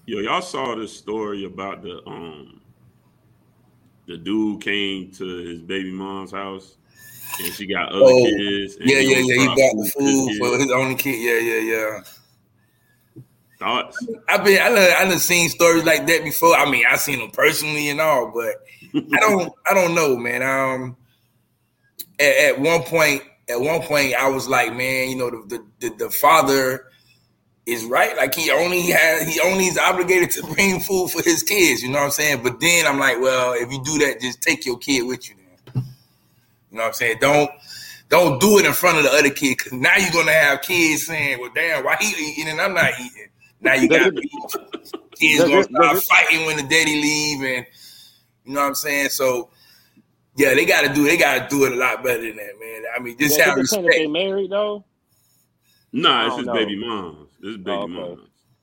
Yo, y'all saw this story about the dude came to his baby mom's house and she got other Oh, kids and yeah. he only He brought bought the food for his food for kids. his only kid. Yeah. Thoughts? I done seen stories like that before. I mean, I seen them personally and all, but I don't know, man. At one point, I was like, man, you know, the father is right. Like he only is obligated to bring food for his kids. You know what I'm saying? But then I'm like, well, if you do that, just take your kid with you. Then. You know what I'm saying? Don't do it in front of the other kid because now you're gonna have kids saying, well, damn, why he eating and I'm not eating. Now you got kids gonna start fighting when the daddy leave, and you know what I'm saying? So yeah, they gotta do it a lot better than that, man. I mean, just have respect. That they married though? Nah, it's his baby mom's. It's baby mom's.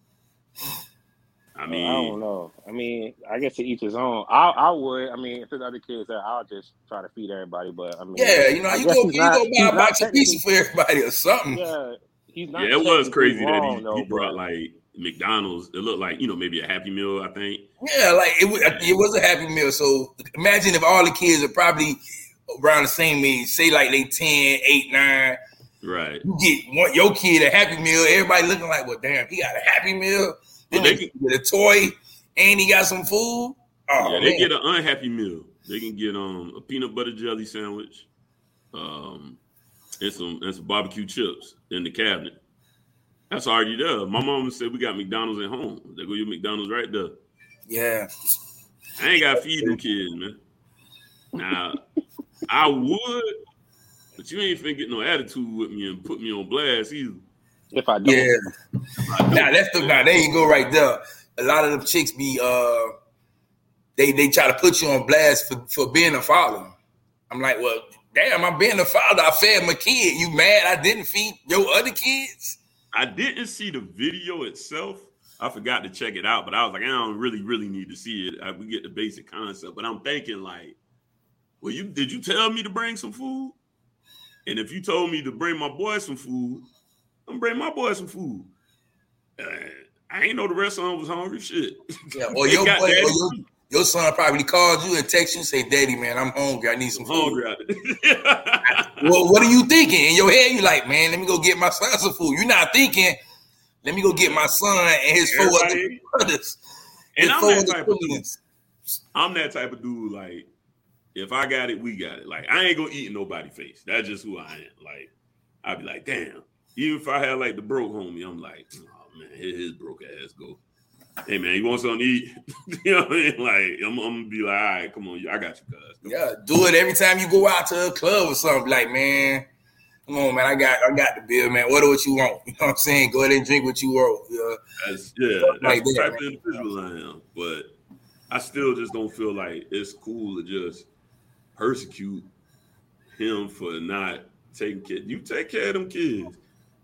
I mean, I don't know. I mean, I guess to each his own. I would. I mean, if there's other kids there, I'll just try to feed everybody. But I mean, yeah, you know, you go buy a box of pizza for everybody or something. Yeah, he's not. Yeah, it was crazy wrong, that he brought like McDonald's. It looked like, you know, maybe a Happy Meal, I think. Yeah, like it was a Happy Meal. So imagine if all the kids are probably around the same age, say like they 10, 8, 9. Right. You get your kid a Happy Meal, everybody looking like, well, damn, he got a Happy Meal. Then they can get a toy and he got some food. Oh, yeah, they get an unhappy meal. They can get a peanut butter jelly sandwich, and some barbecue chips in the cabinet. That's already there. My mom said we got McDonald's at home. They go your McDonald's right there. Yeah. I ain't gotta feed them kids, man. Now I would, but you ain't finna get no attitude with me and put me on blast either. If I don't. Yeah. Now there you go right there. A lot of them chicks be they try to put you on blast for being a father. I'm like, well, damn, I'm being a father. I fed my kid. You mad I didn't feed your other kids? I didn't see the video itself. I forgot to check it out, but I was like, I don't really need to see it. We get the basic concept, but I'm thinking like, well, did you tell me to bring some food? And if you told me to bring my boy some food, I'm bring my boy some food. I ain't know the rest of them was hungry. Shit. Yeah, or your son probably called you and text you and say, "Daddy, man, I'm hungry. I need some food." Well, what are you thinking in your head? You like, man, let me go get my son some food. You're not thinking, let me go get my son and his 4 other brothers. And I'm that type of dude. Like, if I got it, we got it. Like, I ain't gonna eat in nobody's face. That's just who I am. Like, I'd be like, damn. Even if I had like the broke homie, I'm like, oh man, his broke ass go. Hey man, you want something to eat? You know what I mean? Like, I'm gonna be like, all right, come on, I got you, cuz. Yeah, do it every time you go out to a club or something. Like, man, come on, man, I got the bill, man. Order what you want. You know what I'm saying? Go ahead and drink what you want. That's the type of individual I am. But I still just don't feel like it's cool to just persecute him for not taking care. You take care of them kids.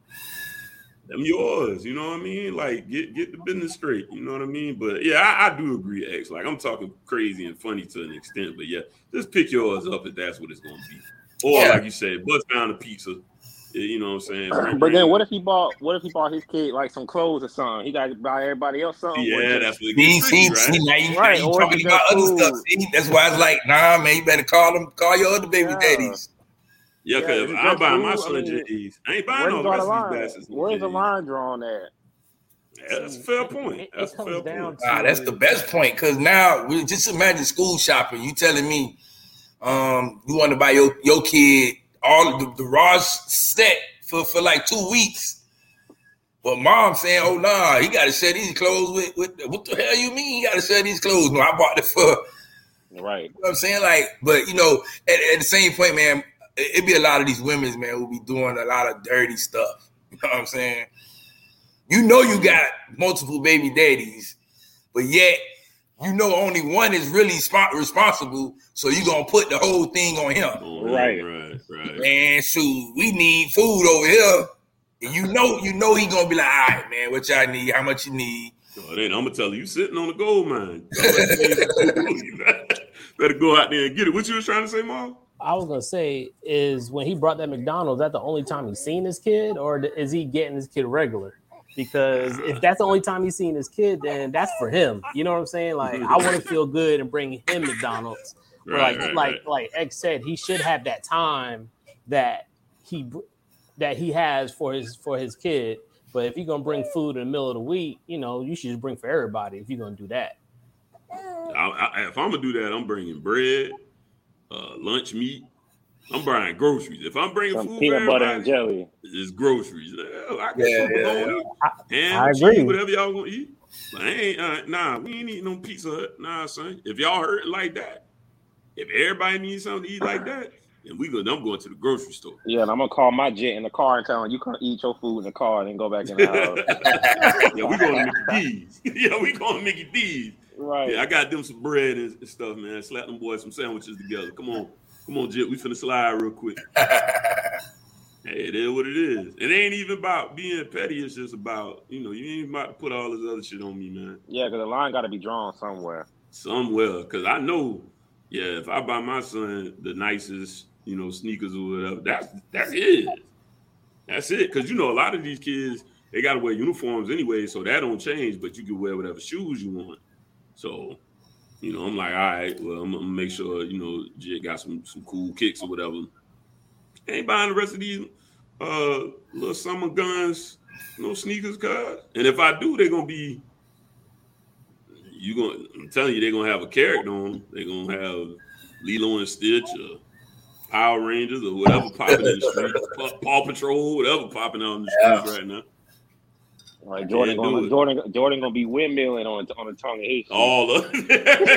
Them yours, you know what I mean? Like, get the business straight, you know what I mean? But yeah, I do agree, X. Like, I'm talking crazy and funny to an extent, but yeah, just pick yours up if that's what it's gonna be. Or like you said, bust down a pizza. You know what I'm saying? But then what if he bought his kid like some clothes or something? He got to buy everybody else something. Yeah, that's what it gets tricky, right? Now you talking about other stuff. See? That's why it's like, nah, man, you better call your other baby daddies. Yeah, because I'm buying my son J's. I ain't buying no rest of these bastards. Where's the line drawn at? Yeah, that's a fair point. That's a fair point. That's the best point, because now we just imagine school shopping. You telling me you want to buy your kid all the Ross set for like 2 weeks. But mom saying, oh, nah, he got to share these clothes with what the hell you mean he got to share these clothes? No, I bought it for. Right. You know what I'm saying? Like, but, you know, at the same point, man, it'd be a lot of these women, man, who be doing a lot of dirty stuff. You know what I'm saying? You know you got multiple baby daddies, but yet you know only one is really responsible, so you're going to put the whole thing on him. Right. Man, shoot, we need food over here. And you know he going to be like, all right, man, what y'all need, how much you need. I'm going to tell you sitting on the gold mine. Better go out there and get it. What you was trying to say, Mom? I was going to say, is when he brought that McDonald's, that the only time he's seen his kid, or is he getting his kid regular? Because if that's the only time he's seen his kid, then that's for him. You know what I'm saying? Like, I want to feel good and bring him McDonald's. Right. Like X said, he should have that time that he has for his kid. But if you're gonna bring food in the middle of the week, you should just bring for everybody. If you're gonna do that, if I'm gonna do that, I'm bringing bread, lunch meat. I'm buying groceries. If I'm bringing food, peanut butter and jelly, it's groceries. I agree. Whatever y'all gonna eat. But we ain't eating no Pizza Hut. Nah, son. If y'all hurt like that, if everybody needs something to eat like that, then I'm going to the grocery store. Yeah, and I'm gonna call my jet in the car and tell him you can't eat your food in the car and then go back in the house. Yeah, we going to Mickey D's. We going to Mickey D's. Right. Yeah, I got them some bread and stuff, man. Slap them boys some sandwiches together. Come on, Jet. We finna slide real quick. Hey, it is what it is. It ain't even about being petty. It's just about, you ain't about to put all this other shit on me, man. Yeah, because the line got to be drawn somewhere. Because I know, if I buy my son the nicest, sneakers or whatever, that's it. That's it. Because, a lot of these kids, they got to wear uniforms anyway, so that don't change, but you can wear whatever shoes you want. So, I'm like, all right, well, I'm going to make sure, Jit got some cool kicks or whatever. Ain't buying the rest of these little summer guns, no sneakers, cuz. And if I do, they're going to be, I'm telling you, they're going to have a character on them. They're going to have Lilo and Stitch or Power Rangers or whatever popping in the street, Paw Patrol, whatever popping out in the streets right now. Right, Jordan gonna be windmilling on the tongue of his. All of it.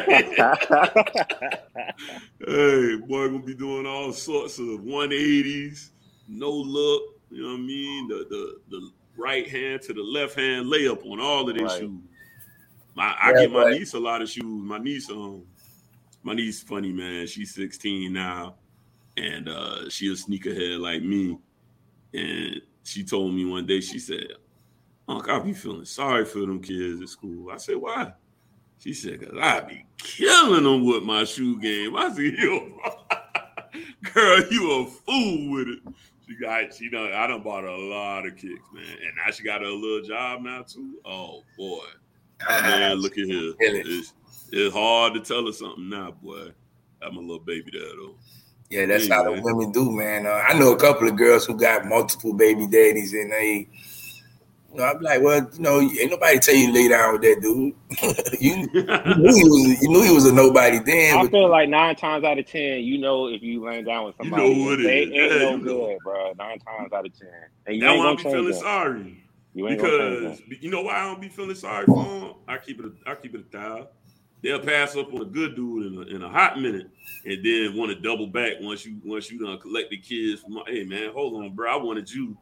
Hey, boy, gonna be doing all sorts of 180s, no look. You know what I mean? The right hand to the left hand layup on all of their shoes. I get my niece a lot of shoes. My niece funny, man. She's 16 now, and she a sneakerhead like me. And she told me one day, she said, "Unc, I be feeling sorry for them kids at school." I said, "Why?" She said, "Because I be killing them with my shoe game." I said, "Girl, you a fool with it." I done bought a lot of kicks, man. And now she got a little job now, too. Oh, boy. Man, look at here. It's hard to tell her something now, boy. I'm a little baby there, though. Yeah, that's how the women do, man. I know a couple of girls who got multiple baby daddies, and they... I'm like, well, ain't nobody tell you to lay down with that dude. you knew he was a nobody then. I feel like 9 times out of 10, if you laying down with somebody, ain't no good, bro. 9 times out of 10. And you ain't gonna be feeling sorry. Because you know why I don't be feeling sorry for them? I keep it a $1,000. They'll pass up on a good dude in a hot minute, and then want to double back once you done collect the kids from. Hey man, hold on, bro. I wanted you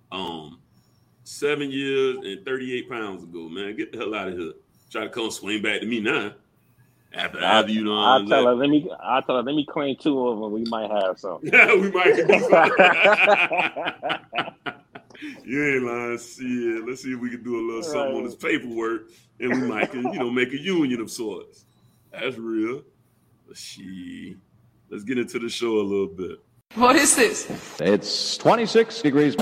7 years and 38 pounds ago, man. Get the hell out of here. Try to come swing back to me now. After you know, I'll tell her, let me claim 2 of them. We might have something. Yeah, we might do something. You ain't lying. Shit. Let's see if we can do a little something on this paperwork, and we might can, make a union of sorts. That's real. Let's get into the show a little bit. What is this? It's 26 degrees.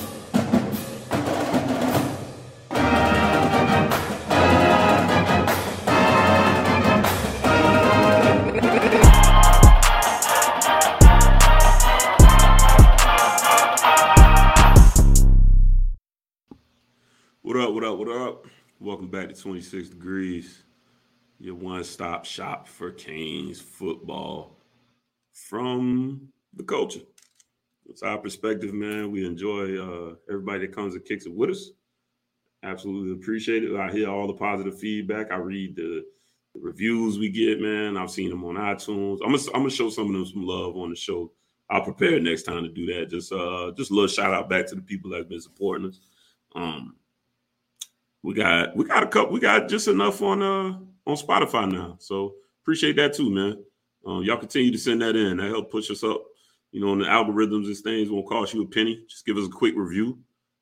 What up? Welcome back to 26 Degrees, your one-stop shop for Canes football from the culture. It's our perspective, man. We enjoy everybody that comes and kicks it with us. Absolutely appreciate it. I hear all the positive feedback. I read the reviews we get, man. I've seen them on iTunes. I'm gonna show some of them some love on the show. I'll prepare next time to do that. Just a little shout out back to the people that's been supporting us. We got a couple. We got just enough on Spotify now. So appreciate that too, man. Y'all continue to send that in. That help push us up. On the algorithms and things won't cost you a penny. Just give us a quick review.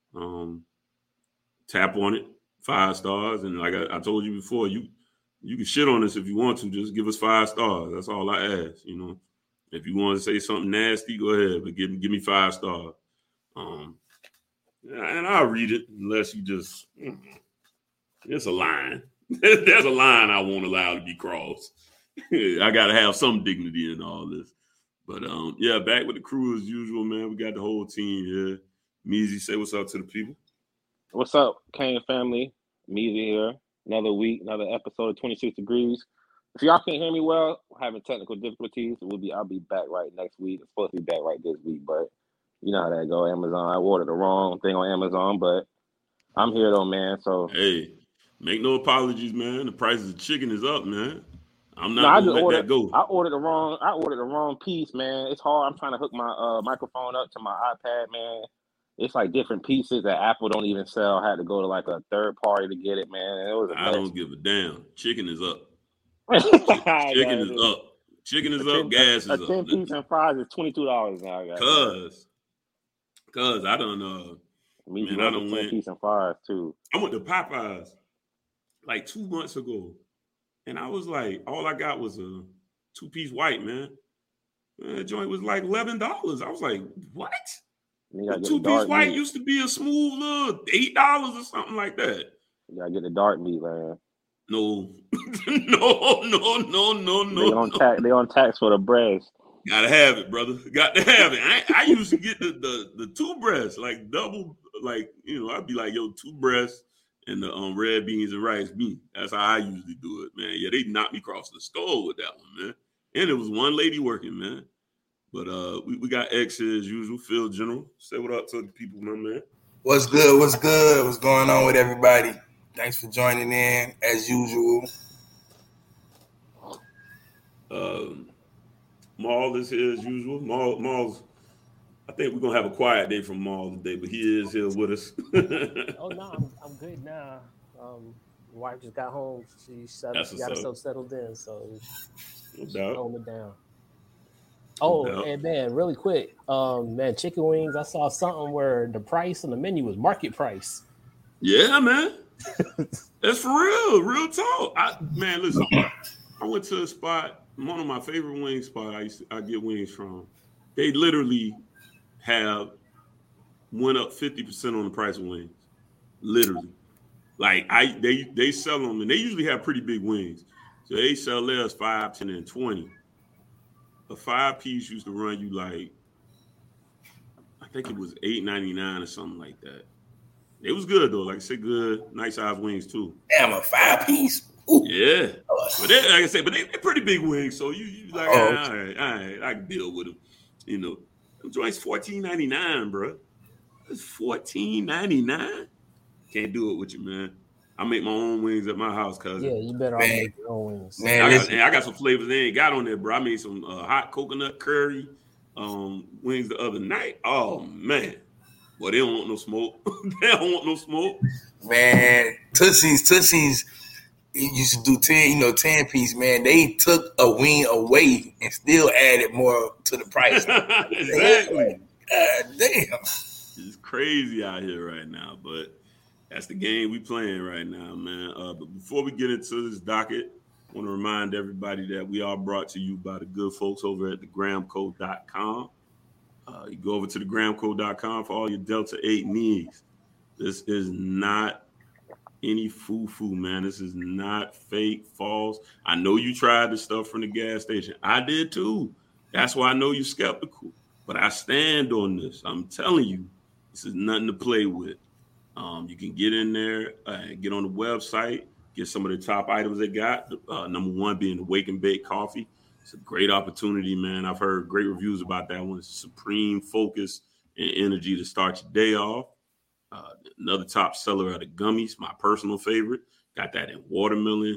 Tap on it, 5 stars, and like I told you before, you can shit on us if you want to. Just give us 5 stars. That's all I ask. If you want to say something nasty, go ahead, but give me 5 stars. And I'll read it unless you just, it's a line. There's a line I won't allow to be crossed. I got to have some dignity in all this. But, yeah, back with the crew as usual, man. We got the whole team here. Meezy, say what's up to the people. What's up, Kane family? Meezy here. Another week, another episode of 26 Degrees. If y'all can't hear me well, having technical difficulties, I'll be back right next week. I'm supposed to be back right this week, but you know how that go. Amazon, I ordered the wrong thing on Amazon, but I'm here though, man. So hey, make no apologies, man. The price of chicken is up, man. I'm not gonna let that go. I ordered the wrong piece, man. It's hard. I'm trying to hook my microphone up to my iPad, man. It's like different pieces that Apple don't even sell. I had to go to like a third party to get it, man. It was I don't give a damn. Chicken is up. Chicken is up. Chicken is up. Gas is up. A 10-piece and fries is $22 now. Cause I don't know. Man, I don't win. 10-piece and fries too. I went to Popeyes like 2 months ago, and I was like, all I got was a 2-piece white, man. The joint was like $11. I was like, what? The 2-piece white meat used to be a smooth little $8 or something like that. You gotta get the dark meat, man. No. They on tax for the breast. Gotta have it, brother. Got to have it. I used to get the 2 breasts, like double, like, I'd be like, 2 breasts and the red beans and rice bean. That's how I usually do it, man. Yeah, they knocked me across the skull with that one, man. And it was one lady working, man. But we got X as usual, Phil General. Say what up to the people, my man. What's good? What's good? What's going on with everybody? Thanks for joining in, as usual. Maul is here as usual. Maul's, I think we're going to have a quiet day from Maul today, but he is here with us. Oh, no, I'm good now. Wife just got home. She got herself settled in, so she's holding it down. Oh, and man, really quick, man, chicken wings. I saw something where the price on the menu was market price. Yeah, man, that's for real talk. Listen, I went to a spot, one of my favorite wing spots. I get wings from. They literally went up 50% on the price of wings, literally. Like they sell them, and they usually have pretty big wings, so they sell theirs 5, 10, and 20. A 5-piece used to run you like, I think it was $8.99 or something like that. It was good though, like I said, good, nice size wings too. Damn, a 5-piece. Yeah, but they, like I said, they're pretty big wings, so you like, all right, I can deal with them. Them joints $14.99, bro. It's $14.99. Can't do it with you, man. I make my own wings at my house, cousin. Yeah, you better make your own wings. Man, I got some flavors they ain't got on there, bro. I made some hot coconut curry wings the other night. Oh, man. Well, they don't want no smoke. They don't want no smoke. Man, Tootsie's used to do 10-piece, man. They took a wing away and still added more to the price. Exactly. God damn. It's crazy out here right now, but that's the game we playing right now, man. But before we get into this docket, I want to remind everybody that we are brought to you by the good folks over at thegramco.com. You go over to thegramco.com for all your Delta 8 needs. This is not any foo-foo, man. This is not fake, false. I know you tried the stuff from the gas station. I did too. That's why I know you're skeptical. But I stand on this. I'm telling you, this is nothing to play with. You can get in there, get on the website, get some of the top items they got. Number one being the Wake and Bake coffee. It's a great opportunity, man. I've heard great reviews about that one. It's supreme focus and energy to start your day off. Another top seller are the gummies, my personal favorite. Got that in watermelon,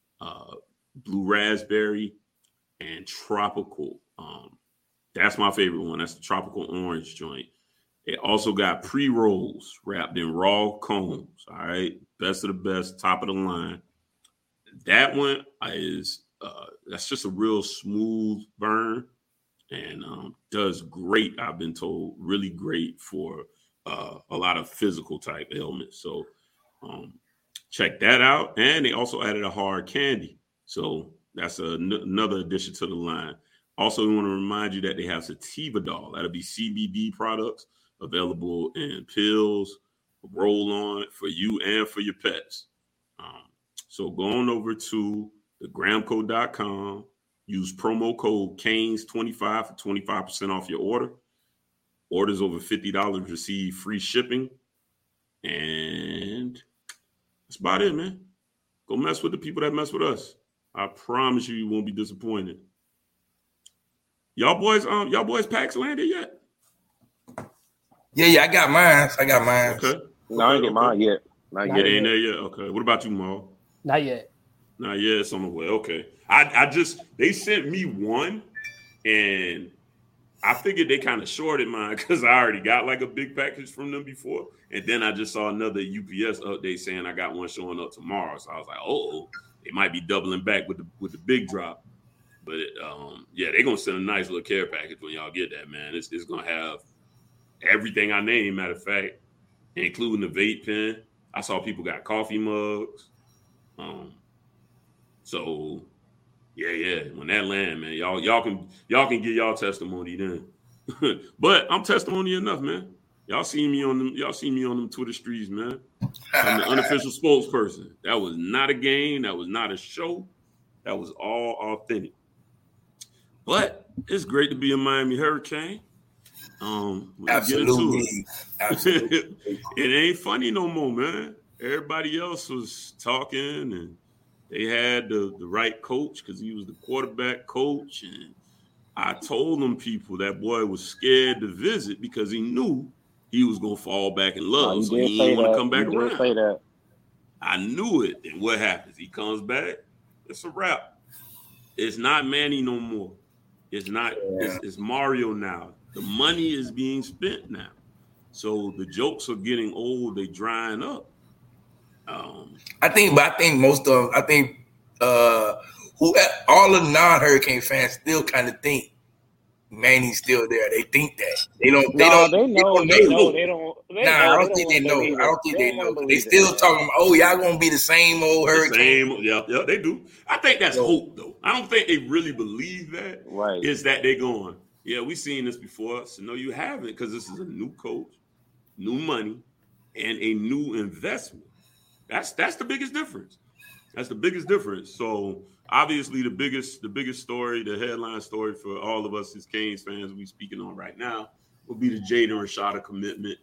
blue raspberry, and tropical. That's my favorite one. That's the tropical orange joint. It also got pre-rolls wrapped in raw cones. All right. Best of the best, top of the line. That one is that's just a real smooth burn and does great, I've been told, really great for a lot of physical type ailments. So check that out. And they also added a hard candy. So that's another addition to the line. Also, we want to remind you that they have Sativa Doll. That'll be CBD products. available in pills, roll-on for you and for your pets. So go on over to thegramco.com, use promo code CANES25 for 25% off your order. Orders over $50 receive free shipping. And that's about it, man. Go mess with the people that mess with us. I promise you won't be disappointed. Y'all boys packs landed yet? Yeah, I got mine. Okay. No, I ain't get mine yet. Not yet. Ain't there yet? Okay. What about you, Maul? Not yet. Not yet. It's on the way. Okay. They sent me one, and I figured they kind of shorted mine because I already got like a big package from them before. And then I just saw another UPS update saying I got one showing up tomorrow. So I was like, they might be doubling back with the big drop. But they're gonna send a nice little care package when y'all get that, man. It's gonna have everything I named, matter of fact, including the vape pen. I saw people got coffee mugs. So yeah. When that land, man, y'all can get y'all testimony then. But I'm testimony enough, man. Y'all see me on them Twitter streets, man. I'm the unofficial spokesperson. That was not a game. That was not a show. That was all authentic. But it's great to be a Miami Hurricane. Absolutely. It ain't funny no more, man. Everybody else was talking, and they had the right coach because he was the quarterback coach. And I told them people that boy was scared to visit because he knew he was gonna fall back in love. So he didn't want to come back around. Say that. I knew it. And what happens? He comes back. It's a wrap. It's not Manny no more. It's not. Yeah. It's Mario now. The money is being spent now. So the jokes are getting old. They drying up. I think all the non-Hurricane fans still kind of think Manny's still there. They think that. They don't know. I don't think they know. They still talking about, y'all gonna be the same old Hurricane. Yeah, they do. I think that's hope, though. I don't think they really believe that. Right. Is that they're going, yeah, we've seen this before. So no, you haven't, because this is a new coach, new money, and a new investment. That's the biggest difference. That's the biggest difference. So obviously the biggest story, the headline story for all of us as Canes fans we speaking on right now will be the Jaden Rashada commitment.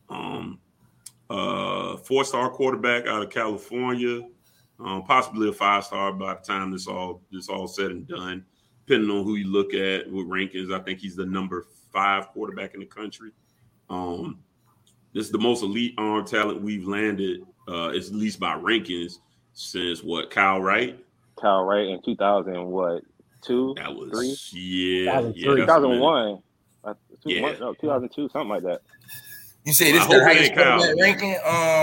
4-star quarterback out of California, possibly a 5-star by the time this all said and done, depending on who you look at with rankings. I think he's the number 5 quarterback in the country. This is the most elite arm talent we've landed, at least by rankings, since Kyle Wright? Kyle Wright in 2002? That was 3? 2001. 2002, something like that. You say this is the highest quarterback ranking?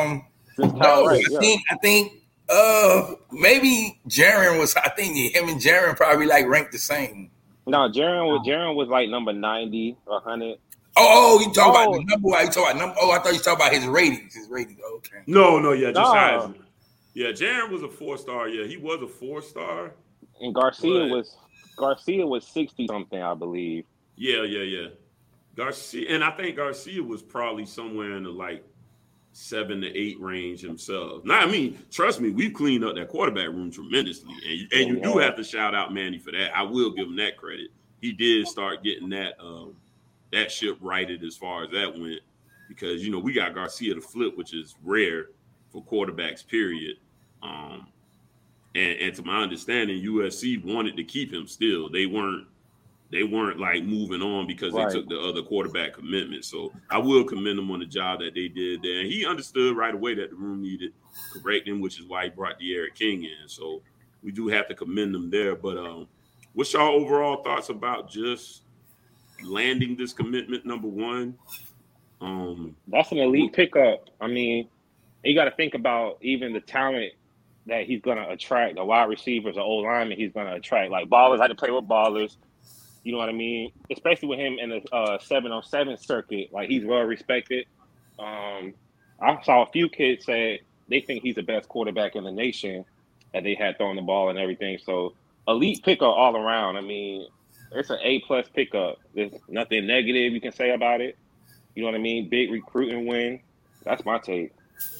I think maybe Jaren was. I think him and Jaren probably like ranked the same. No, Jaren was like number 90, 100. Oh, you talking about the number? You talking about number? Oh, I thought you talking about his ratings. Okay. No, yeah, just size. Yeah, Jaren was a 4-star. Yeah, he was a 4-star. And Garcia was 60 something, I believe. Yeah. Garcia, and I think Garcia was probably somewhere in the like 7 to 8 range himself. Now, I mean, trust me, we've cleaned up that quarterback room tremendously, and you do have to shout out Manny for that. I will give him that credit. He did start getting that ship righted as far as that went, because we got Garcia to flip, which is rare for quarterbacks. Period. And to my understanding, USC wanted to keep him still. They weren't like moving on because they took the other quarterback commitment. So I will commend them on the job that they did there. And he understood right away that the room needed correcting, which is why he brought De'Aaron King in. So we do have to commend them there. But what's y'all overall thoughts about just landing this commitment, number one? That's an elite pickup. I mean, you got to think about even the talent that he's going to attract, the wide receivers, the old linemen he's going to attract. Like, ballers had to play with ballers. You know what I mean? Especially with him in the 7-on-7 circuit. Like, he's well respected. I saw a few kids say they think he's the best quarterback in the nation that they had throwing the ball and everything. So, elite pickup all around. I mean, it's an A+ pickup. There's nothing negative you can say about it. You know what I mean? Big recruiting win. That's my take.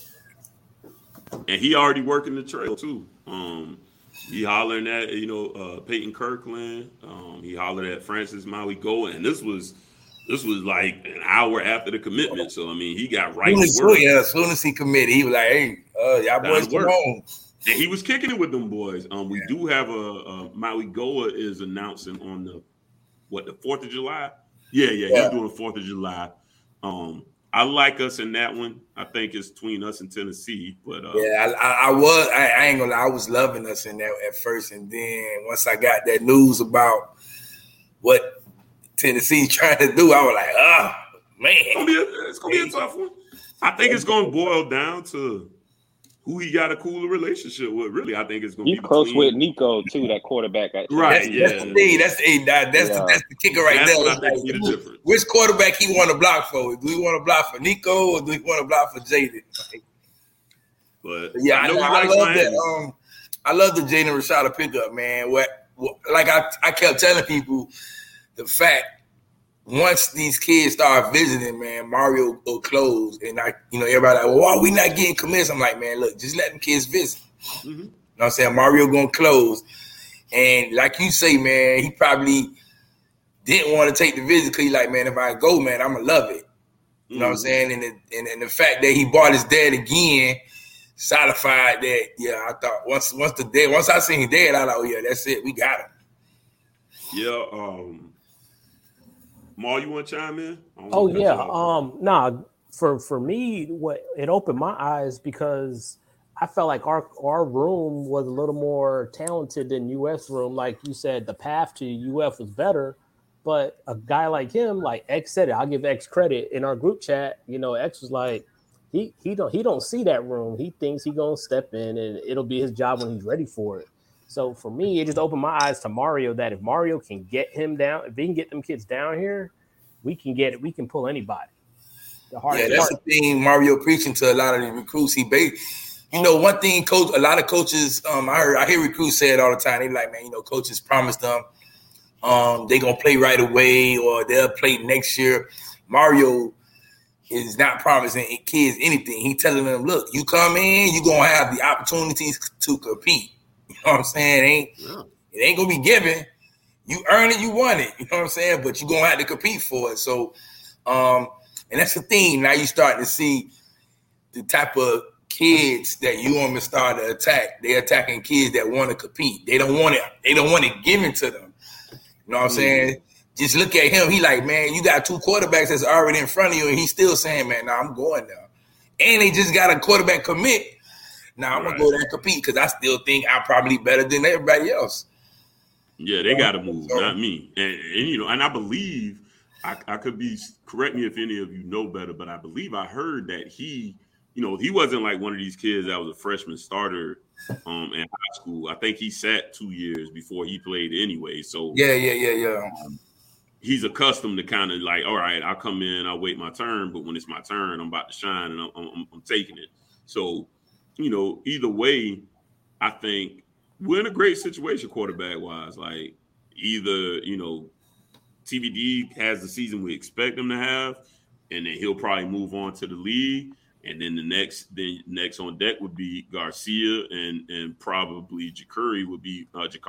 And he already working the trail too. He hollering at Peyton Kirkland. He hollered at Francis Mauigoa, and this was like an hour after the commitment. So I mean, he got right to work. Yeah, as soon as he committed, he was like, "Hey, y'all boys come on." And he was kicking it with them boys. We do have a Mauigoa is announcing on the 4th of July. Yeah. He's doing 4th of July. I like us in that one. I think it's between us and Tennessee. But I ain't gonna lie, I was loving us in that at first, and then once I got that news about what Tennessee's trying to do, I was like, oh man, it's gonna be a tough one. I think it's gonna boil down to who he got a cooler relationship with. Really, I think it's gonna be close with Nico too, that quarterback. Right? That's the kicker right there. What I think be the difference. Which quarterback he want to block for? Do we want to block for Nico or do we want to block for Jaden? But yeah, I love that. I love the Jaden Rashada pickup, man. Like I kept telling people, the fact once these kids start visiting, man, Mario will close, and everybody like, well, why are we not getting commits? I'm like, man, look, just let them kids visit. Mm-hmm. You know what I'm saying? Mario gonna close, and like you say, man, he probably didn't want to take the visit because he's like, man, if I go, man, I'm gonna love it. You know what I'm saying? And the fact that he bought his dad again solidified that. Yeah, I thought once I seen his dad, I was like, oh yeah, that's it, we got him. Yeah. Maul, you want to chime in? Oh yeah. For me, what it opened my eyes because I felt like our room was a little more talented than UF's room. Like you said, the path to UF was better, but a guy like him, like X said it, I'll give X credit in our group chat. X was like, he don't see that room. He thinks he gonna step in and it'll be his job when he's ready for it. So for me, it just opened my eyes to Mario that if Mario can get him down, if he can get them kids down here, we can pull anybody. That's the thing Mario preaching to a lot of the recruits. One thing a lot of coaches, I hear recruits say it all the time. They like, man, coaches promised them they gonna play right away or they'll play next year. Mario is not promising kids anything. He telling them, look, you come in, you're gonna have the opportunities to compete. You know what I'm saying? It ain't gonna be given. You earn it, you want it. You know what I'm saying? But you're gonna have to compete for it. So, and that's the thing. Now you starting to see the type of kids that you want to start to attack. They're attacking kids that want to compete. They don't want it. They don't want it given to them. You know what I'm saying? Just look at him. He like, man, you got two quarterbacks that's already in front of you, and he's still saying, man, I'm going now. And they just got a quarterback commit. Now I'm gonna go there and compete because I still think I'm probably better than everybody else. Yeah, they got to move, not me. And I believe I could be, correct me if any of you know better, but I believe I heard that he wasn't like one of these kids that was a freshman starter in high school. I think he sat 2 years before he played anyway. So yeah. He's accustomed to kind of like, all right, I'll come in, I'll wait my turn, but when it's my turn, I'm about to shine and I'm taking it. So, either way, I think we're in a great situation quarterback-wise. Like, either, TVD has the season we expect him to have, and then he'll probably move on to the league. And then the next on deck would be Garcia and probably Jakari would be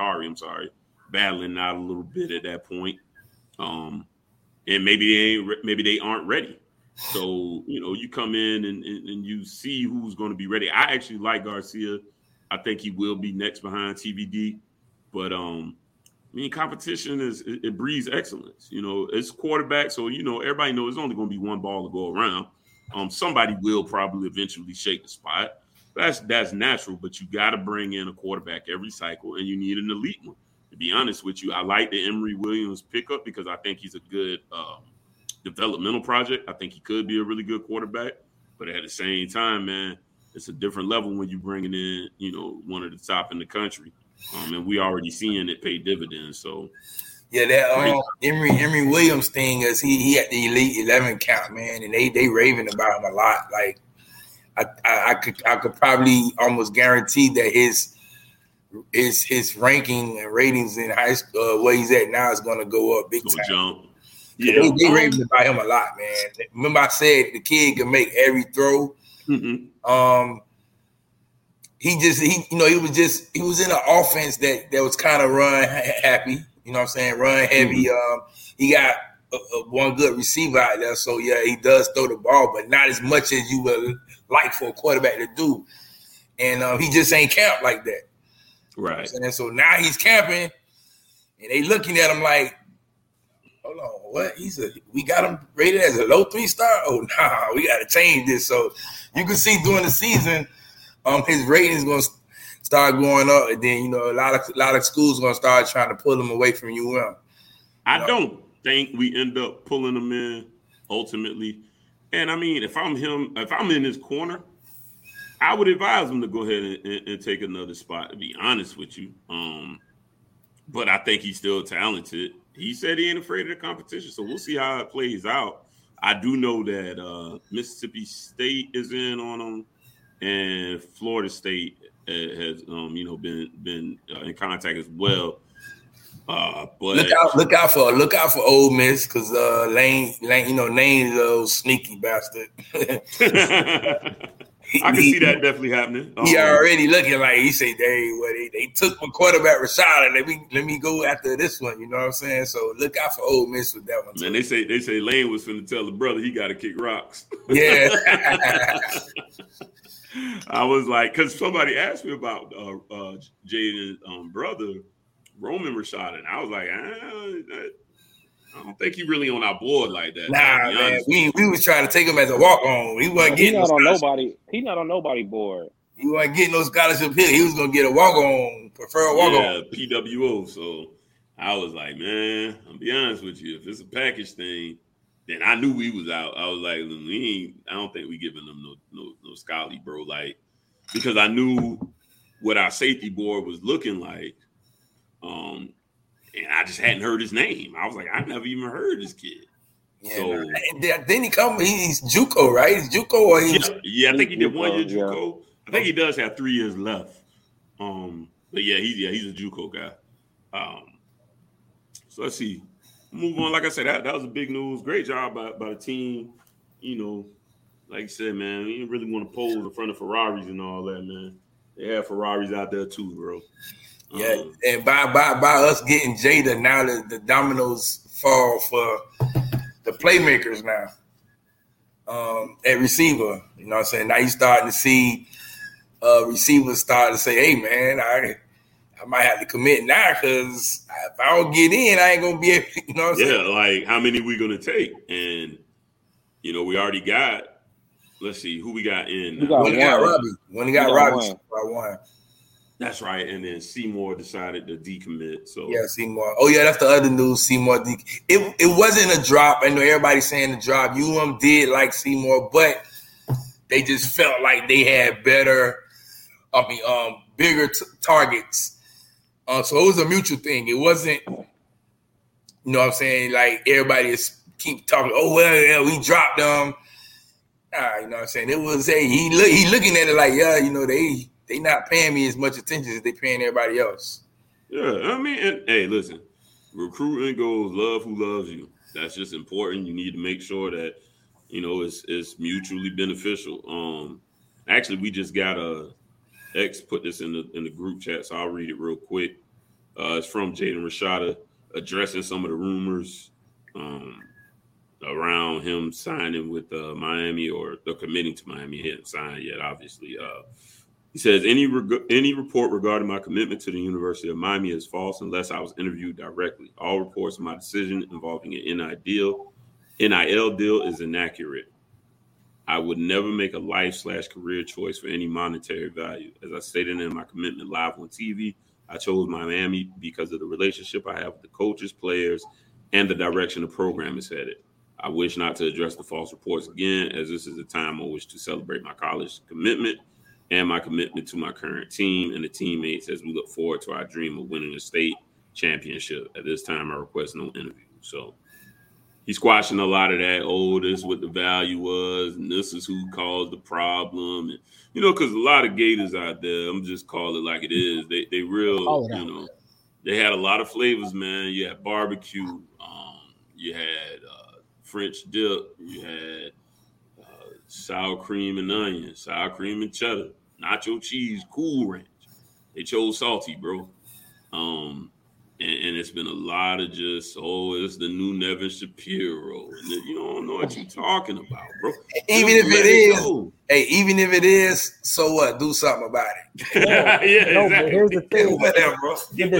battling out a little bit at that point. And maybe they aren't ready. So, you come in and you see who's going to be ready. I actually like Garcia. I think he will be next behind TVD. But, competition it breeds excellence. It's quarterback. So, everybody knows there's only going to be one ball to go around. Somebody will probably eventually shake the spot. That's natural, but you got to bring in a quarterback every cycle, and you need an elite one. To be honest with you, I like the Emory Williams pickup because I think he's a good developmental project. I think he could be a really good quarterback, but at the same time, man, it's a different level when you're bringing in, one of the top in the country, and we already seeing it pay dividends. So, yeah, that Emory Williams thing is he had the Elite 11 count, man, and they raving about him a lot. Like, I could probably almost guarantee that his ranking and ratings in high school where he's at now is going to go up big time. Jump. Yeah, they raving about him a lot, man. Remember I said the kid can make every throw. Mm-hmm. He was in an offense that was kind of run happy. You know what I'm saying? Run heavy. Mm-hmm. He got one good receiver out there, so yeah, he does throw the ball, but not as much as you would like for a quarterback to do. And he just ain't camped like that. Right. And so now he's camping, and they looking at him like, hold on, what? We got him rated as a low 3-star? Oh, nah, we got to change this. So you can see during the season, his ratings going to start going up, and then, a lot of schools going to start trying to pull him away from UM. I don't think we end up pulling him in ultimately. And I mean, if I'm in his corner, I would advise him to go ahead and take another spot, to be honest with you. But I think he's still talented. He said he ain't afraid of the competition, so we'll see how it plays out. I do know that Mississippi State is in on him, and Florida State has been in contact as well. But look out for Ole Miss, because Lane is a little sneaky bastard. I can see that definitely happening. He already looking like he say, they took my quarterback Rashad, and let me go after this one. You know what I'm saying? So look out for Ole Miss with that one. Man, they say Lane was finna tell the brother he got to kick rocks. Yeah. I was like, because somebody asked me about Jaden's brother, Roman Rashad, and I was like, I don't think he really on our board like that. Nah, man. We was trying to take him as a walk-on. He wasn't getting nobody. He's not on nobody board. He wasn't getting no scholarship here. He was gonna get a walk-on, preferred walk-on. Yeah, PWO. So I was like, man, I'll be honest with you. If it's a package thing, then I knew we was out. I was like, I don't think we giving them no scholarly, bro. Like, because I knew what our safety board was looking like. And I just hadn't heard his name. I was like, I never even heard this kid. Yeah, so then he's JUCO, right? He's JUCO or I think he did 1 year JUCO. I think he does have 3 years left. But he's a JUCO guy. So let's see. Move on. Like I said, that was a big news. Great job by the team. Like you said, man, you didn't really want to pose in front of Ferraris and all that, man. They have Ferraris out there too, bro. Yeah, and by us getting Jada, now the dominoes fall for the playmakers now at receiver. You know what I'm saying? Now you starting to see receivers start to say, hey, man, I might have to commit now, because if I don't get in, I ain't going to be able to, you know what I'm saying? Yeah, like how many we going to take? And, we already got, let's see, who we got in. When he got Robbie. One. That's right. And then Seymour decided to decommit. So yeah, Seymour. Oh yeah, that's the other news. Seymour. It wasn't a drop. I know everybody's saying the drop. UM did like Seymour, but they just felt like they had bigger targets. So it was a mutual thing. It wasn't, you know what I'm saying? Like everybody is keep talking. Oh well, yeah, we dropped them. You know what I'm saying? It was he looking at it like, yeah, they not paying me as much attention as they paying everybody else. Yeah, I mean, and hey, listen, recruiting goes love who loves you. That's just important. You need to make sure that it's mutually beneficial. Actually, we just got X put this in the group chat, so I'll read it real quick. It's from Jaden Rashada addressing some of the rumors around him signing with Miami or committing to Miami. He hasn't signed yet, obviously. He says, any report regarding my commitment to the University of Miami is false unless I was interviewed directly. All reports of my decision involving an NIL deal is inaccurate. I would never make a life/career choice for any monetary value. As I stated in my commitment live on TV, I chose Miami because of the relationship I have with the coaches, players, and the direction the program is headed. I wish not to address the false reports again, as this is a time I wish to celebrate my college commitment and my commitment to my current team and the teammates as we look forward to our dream of winning a state championship. At this time, I request no interview. So he's squashing a lot of that. Oh, this is what the value was, and this is who caused the problem. And, because a lot of Gators out there, I'm just call it like it is. They real, they had a lot of flavors, man. You had barbecue. You had French dip. You had sour cream and onion, sour cream and cheddar, nacho cheese, Cool Ranch. They chose salty, bro. And it's been a lot of just, it's the new Nevin Shapiro. And you don't know what you're talking about, bro. Even if it is, so what? Do something about it. Exactly. But here's the thing. Whatever, bro.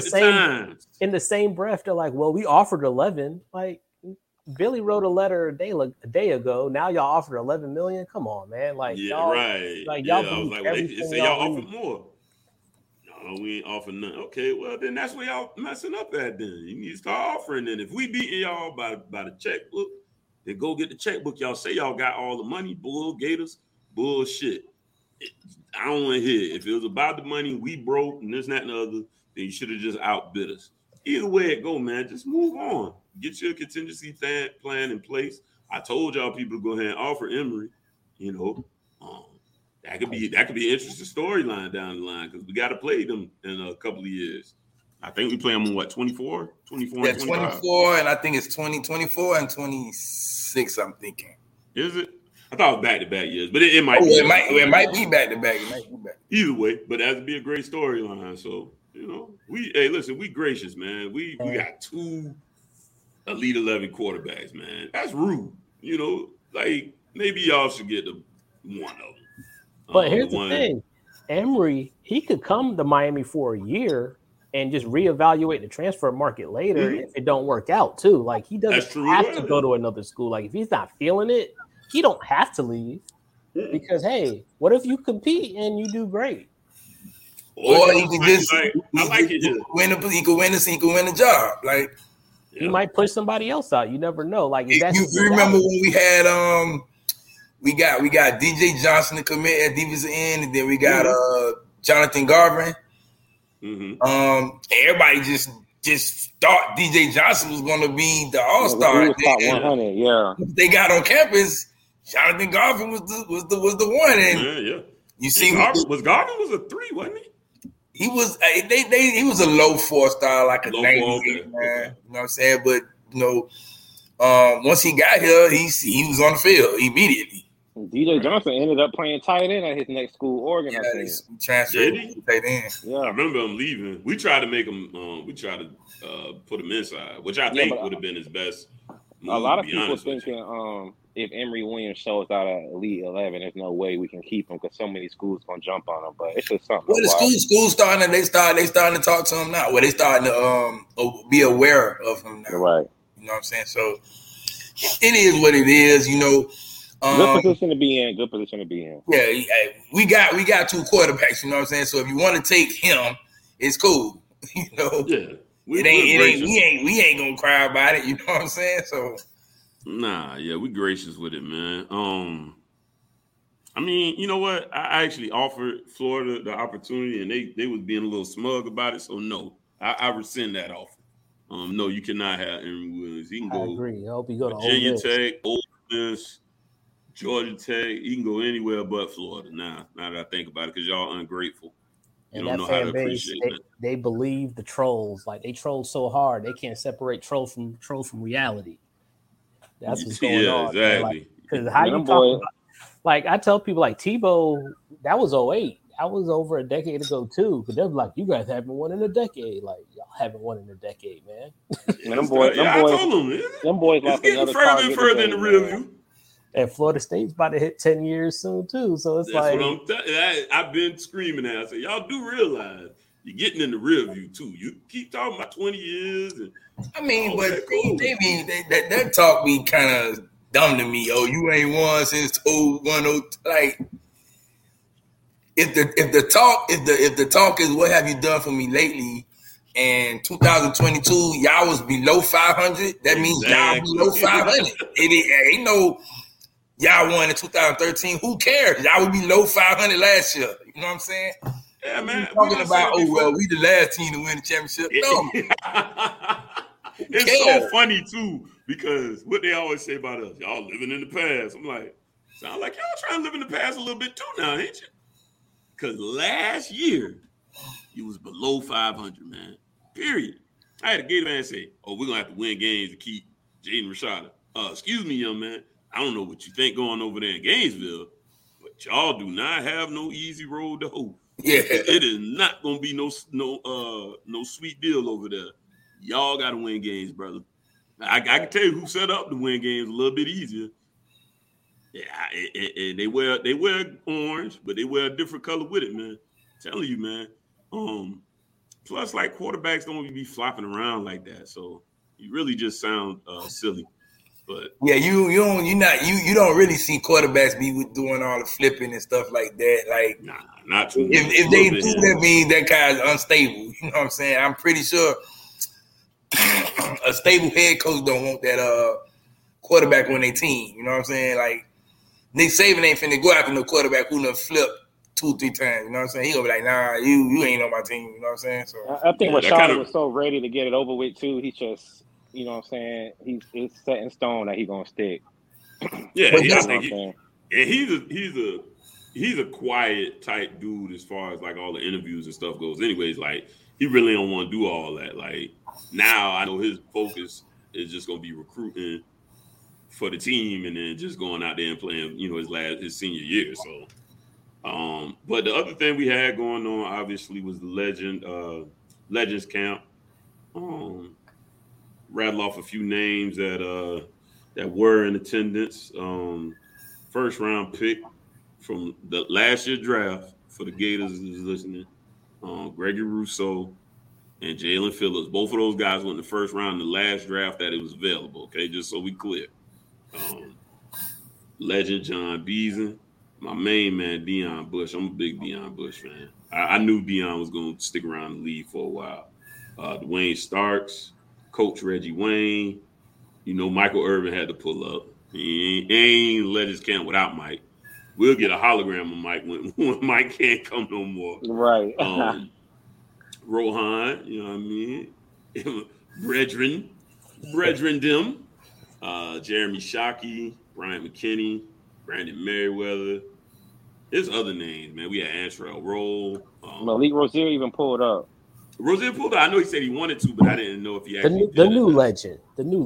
In the same breath, they're like, well, we offered 11. Like, Billy wrote a letter a day ago. Now y'all offered 11 million. Come on, man. Like, y'all, right. Like, y'all, I was like, well, they say y'all offered more. No, we ain't offering nothing. Okay, well then that's where y'all messing up at. Then you need to start offering. Then if we beating y'all by the checkbook, then go get the checkbook. Y'all say y'all got all the money. Gators, bullshit. I don't want to hear it. If it was about the money, we broke and this, that, and the other, then you should have just outbid us. Either way it go, man, just move on. Get your contingency plan in place. I told y'all people to go ahead and offer Emory. You know, that could be an interesting storyline down the line because we got to play them in a couple of years. I think we play them on what, 24? 24 and 25? 24, and I think it's 24 and 26, I'm thinking. Is it? I thought it was back-to-back years, but it might be. It might be back-to-back. Either way, but that would be a great storyline. So, you know, we gracious, man. We got 2 Elite 11 quarterbacks, man. That's rude. You know, like, maybe y'all should get one of them. But here's the thing. Emory, he could come to Miami for a year and just reevaluate the transfer market later if it don't work out too. Like, he doesn't have to go to another school. Like, if he's not feeling it, he don't have to leave because, hey, what if you compete and you do great? Or he could just win a job. Like, he might push somebody else out. You never know. Like, if that's you remember when we had we got DJ Johnson to commit at defensive end, and then we got Jonathan Garvin. Everybody just thought DJ Johnson was going to be the All-Star. Top 100, yeah. They got on campus. Jonathan Garvin was the one, and you see, Garvin was a 3, wasn't he? He was he was a low 4-star, like a 98, man. Okay. You know what I'm saying? But you know, once he got here, he was on the field immediately. DJ Johnson ended up playing tight end at his next school, Oregon. I think. He transferred to tight end. Yeah, I remember him leaving. We tried to make him. We tried to put him inside, which I think would have been his best move, a lot of people thinking if Emory Williams shows out at Elite 11, there's no way we can keep him because so many schools gonna jump on him. But it's just something. Well, the schools starting. They starting to talk to him now. Well, they starting to be aware of him now. Right. You know what I'm saying? So it is what it is. You know. Good position to be in. Yeah, we got 2 quarterbacks. You know what I'm saying? So if you want to take him, it's cool. You know. Yeah. We ain't gonna cry about it. You know what I'm saying? So. Nah, yeah, we gracious with it, man. I mean, you know what? I actually offered Florida the opportunity, and they was being a little smug about it. So no, I rescind that offer. No, you cannot have Emory Williams. He can go. I agree. I hope you go to Virginia Tech, Ole Miss, Georgia Tech. He can go anywhere but Florida. Now that I think about it, because y'all ungrateful. You don't know how to appreciate that. They believe the trolls. Like, they troll so hard they can't separate troll from reality. That's what's going on. Yeah, exactly. Because how you talk about, like, I tell people, like, Tebow, that was 2008. That was over a decade ago too. Because they're like, you guys haven't won in a decade. Like, y'all haven't won in a decade, man. Them boys lost another further and further in the rear view. And Florida State's about to hit 10 years soon too. So it's That's like I've been screaming at. I said, y'all do realize you're getting in the rear view too. You keep talking about 20 years. And, I mean, but that talk be kind of dumb to me. Oh, you ain't won since 01. Like, if the talk is what have you done for me lately, and 2022 y'all was below 500, that means y'all below 500. It ain't no y'all won in 2013. Who cares? Y'all would be low 500 last year. You know what I'm saying? Yeah, man. Talking about, we the last team to win the championship. No. It's so funny, too, because what they always say about us, y'all living in the past. I'm like, sound like y'all trying to live in the past a little bit, too, now, ain't you? Because last year, you was below 500, man. Period. I had a Gator fan say, we're going to have to win games to keep Jaden Rashada. Excuse me, young man. I don't know what you think going over there in Gainesville, but y'all do not have no easy road to hoe. Yeah. It is not gonna be no sweet deal over there. Y'all gotta win games, brother. I can tell you who set up to win games a little bit easier. Yeah, they wear orange, but they wear a different color with it, man. I'm telling you, man. Plus, like, quarterbacks don't be flopping around like that, so you really just sound silly. But yeah, you don't really see quarterbacks be doing all the flipping and stuff like that. Like, nah, not too much. If they do, that means that guy's unstable. You know what I'm saying? I'm pretty sure a stable head coach don't want that quarterback on their team. You know what I'm saying? Like, Nick Saban ain't finna go after no quarterback who done flipped 2-3 times. You know what I'm saying? He gonna be like, nah, you ain't on my team. You know what I'm saying? So I think Rashad was so ready to get it over with too. He just, you know what I'm saying? He's set in stone that he's gonna stick. Yeah, I think he's a quiet type dude as far as like all the interviews and stuff goes. Anyways, like he really don't want to do all that. Like now, I know his focus is just gonna be recruiting for the team and then just going out there and playing, you know, his senior year. So, but the other thing we had going on obviously was the Legends Camp. Rattle off a few names that were in attendance. First round pick from the last year draft for the Gators is listening. Gregory Rousseau and Jalen Phillips. Both of those guys went in the first round in the last draft that it was available. Okay, just so we clear. Legend John Beason, my main man Deion Bush. I'm a big Deion Bush fan. I knew Deion was going to stick around the league for a while. Dwayne Starks, Coach Reggie Wayne. You know, Michael Irvin had to pull up. He ain't let his camp without Mike. We'll get a hologram of Mike when Mike can't come no more. Right. Rohan, you know what I mean? Brethren Dim. Jeremy Shockey, Brian McKinney, Brandon Merriweather. There's other names, man. We had Antrell Roll. Malik Rozier even pulled up. Rozier pulled up. I know he said he wanted to, but I didn't know if he actually did. The new legend.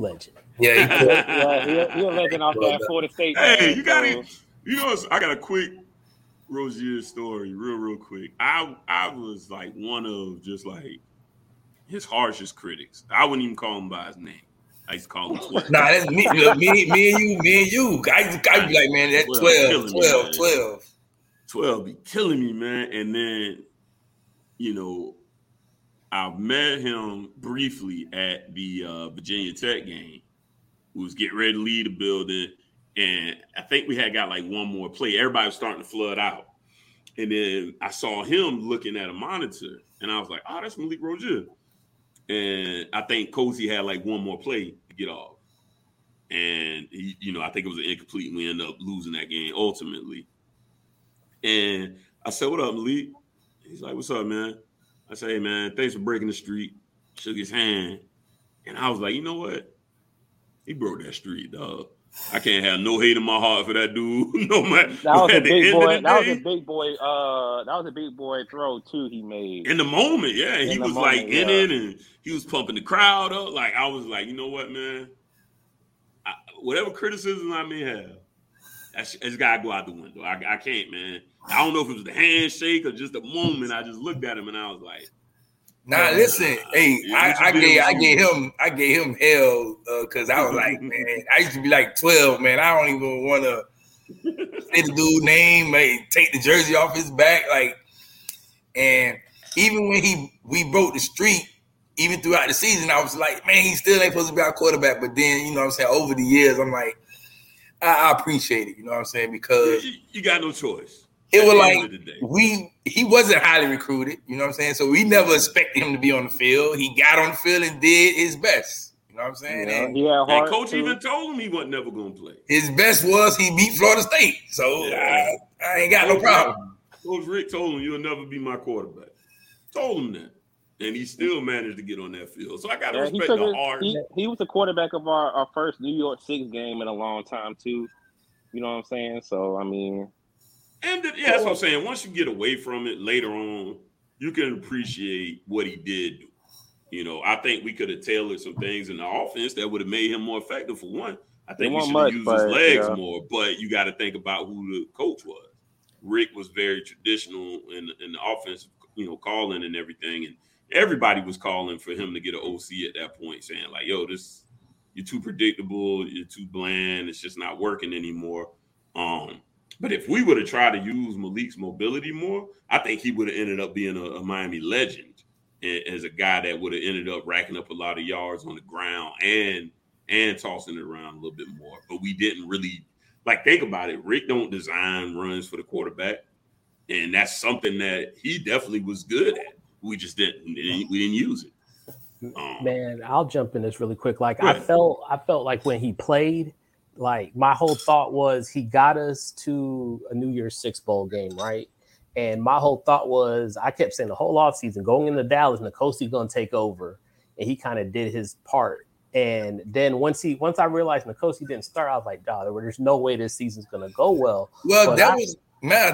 Yeah, he a legend off that Florida State. Hey, you got it. You know, I got a quick Rozier story, real quick. I was like one of just like his harshest critics. I wouldn't even call him by his name. I used to call him 12. Nah, that's me. Look, me and you. I used to be like, man, that 12. 12 be killing me, man. And then, you know, I met him briefly at the Virginia Tech game. We was getting ready to leave the building, and I think we had got like one more play. Everybody was starting to flood out. And then I saw him looking at a monitor, and I was like, oh, that's Malik Rozier. And I think Cozy had like one more play to get off. And, he, you know, I think it was an incomplete, and we ended up losing that game ultimately. And I said, what up, Malik? He's like, what's up, man? I said, hey, man, thanks for breaking the streak. Shook his hand. And I was like, you know what? He broke that streak, dog. I can't have no hate in my heart for that dude. No matter. That was a big boy. That was a big boy. That was a big boy throw too. He made in the moment. Yeah, he was like in it, and he was pumping the crowd up. Like I was like, you know what, man? Whatever criticism I may have, it's got to go out the window. I can't, man. I don't know if it was the handshake or just the moment. I just looked at him and I was like, nah, listen, hey, I gave him hell because I was like, man, I used to be like 12, man. I don't even want to say the dude's name, like, take the jersey off his back, like. And even when we broke the streak, even throughout the season, I was like, man, he still ain't supposed to be our quarterback. But then, you know what I'm saying, over the years, I'm like, I appreciate it, you know what I'm saying, because you got no choice. It was like he wasn't highly recruited, you know what I'm saying? So we never expected him to be on the field. He got on the field and did his best. You know what I'm saying? Yeah, and coach even told him he wasn't never going to play. His best was he beat Florida State. So I ain't got no problem. Coach Rick told him, you'll never be my quarterback. Told him that. And he still managed to get on that field. So I got to respect the heart. He was the quarterback of our first New York Six game in a long time, too. You know what I'm saying? So, I mean... And that's what I'm saying. Once you get away from it later on, you can appreciate what he did do. I think we could have tailored some things in the offense that would have made him more effective. For one, I think we should have used his legs more. But you got to think about who the coach was. Rick was very traditional in the offense, calling and everything, and everybody was calling for him to get an OC at that point, saying like, "Yo, you're too predictable, you're too bland, it's just not working anymore." But if we would have tried to use Malik's mobility more, I think he would have ended up being a Miami legend as a guy that would have ended up racking up a lot of yards on the ground and tossing it around a little bit more. But we didn't really think about it. Rick don't design runs for the quarterback, and that's something that he definitely was good at. We just didn't use it. Man, I'll jump in this really quick. I felt like when he played, my whole thought was he got us to a New Year's Six bowl game, right? And my whole thought was, I kept saying the whole offseason, going into Dallas, N'Kosi's going to take over, and he kind of did his part. And then once I realized N'Kosi didn't start, I was like, "Dog, there's no way this season's going to go well." Well, but that was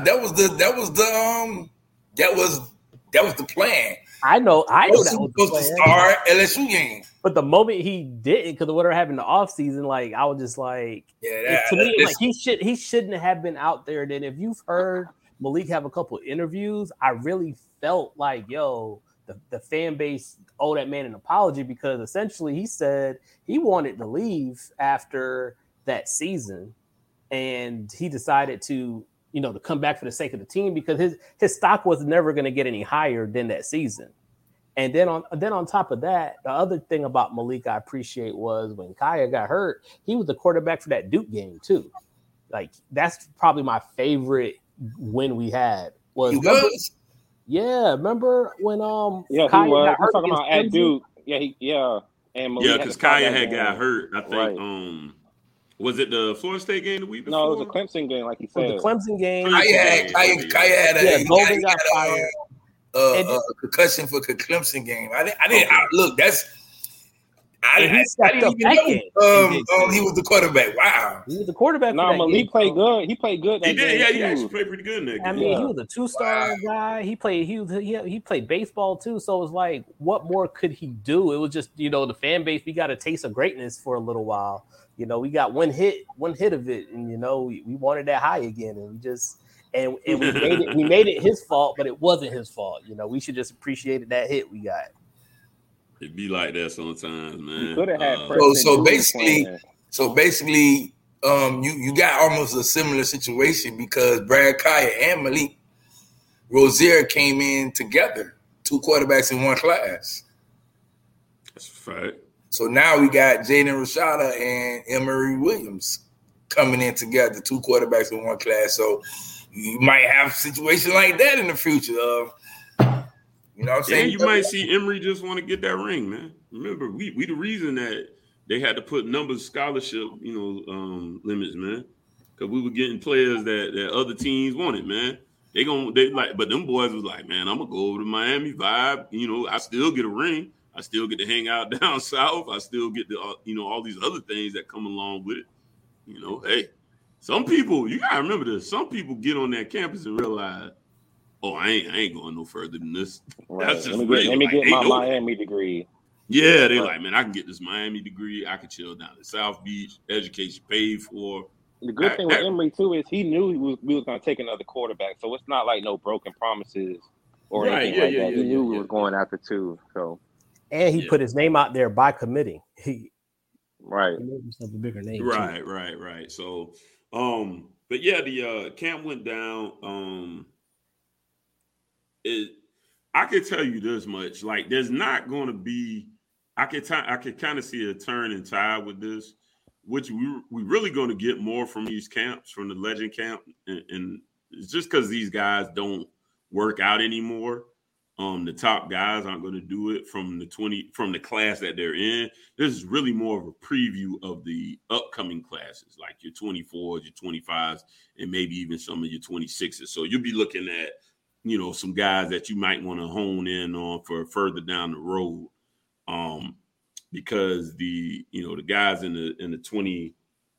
the plan. I know that was supposed to start LSU game. But the moment he didn't, because of whatever happened in the offseason, I was just like, he shouldn't have been out there. Then if you've heard Malik have a couple of interviews, I really felt like, the fan base owe that man an apology, because essentially he said he wanted to leave after that season, and he decided to come back for the sake of the team, because his stock was never going to get any higher than that season. And then on top of that, the other thing about Malik I appreciate was when Kaya got hurt, he was the quarterback for that Duke game too. That's probably my favorite win we had. Remember when Kaya got hurt? Talking about at Duke. And Malik because Kaya had got hurt. I think was it the Florida State game the week before? No, it was a Clemson game, like you said. The Clemson game. Kaya had Golden got fired. A concussion for the Clemson game. I didn't look. I didn't even know he was the quarterback. Wow, he was the quarterback. No, Malik played good. He played good. He did. Yeah, he actually played pretty good in that game. He was a 2-star guy. He played baseball too. So it was like, what more could he do? It was just the fan base. We got a taste of greatness for a little while. We got one hit of it, and we wanted that high again, and we just and we made it his fault, but it wasn't his fault. We should just appreciate that hit we got. It be like that sometimes, man. Could have had so basically, you got almost a similar situation, because Brad Kaya and Malik Rozier came in together, 2 quarterbacks in one class. That's a fact. So now we got Jaden Rashada and Emory Williams coming in together, 2 quarterbacks in one class. So you might have a situation like that in the future. You know what I'm saying? You might see Emory just want to get that ring, man. Remember, we the reason that they had to put numbers scholarship, limits, man. Because we were getting players that other teams wanted, man. But them boys was like, man, I'm gonna go over to Miami vibe. I still get a ring. I still get to hang out down south. I still get to, all these other things that come along with it. Hey, some people, you gotta remember this. Some people get on that campus and realize, oh, I ain't going no further than this. Right. That's just let me get my Miami degree. Yeah, they like, man, I can get this Miami degree. I can chill down at South Beach, education paid for. The good thing with Emory too is he knew we was going to take another quarterback, so it's not like no broken promises or anything like that. He knew we were going after 2. So, and he put his name out there by committing. He made himself a bigger name. Right. So, but yeah, the camp went down. I could tell you this much: there's not going to be. I could kind of see a turn and tide with this, which we really going to get more from these camps, from the legend camp, and it's just because these guys don't work out anymore. The top guys aren't going to do it from the class that they're in. This is really more of a preview of the upcoming classes, like your 24s, your 25s, and maybe even some of your 26s. So you'll be looking at, some guys that you might want to hone in on for further down the road. Because the guys in the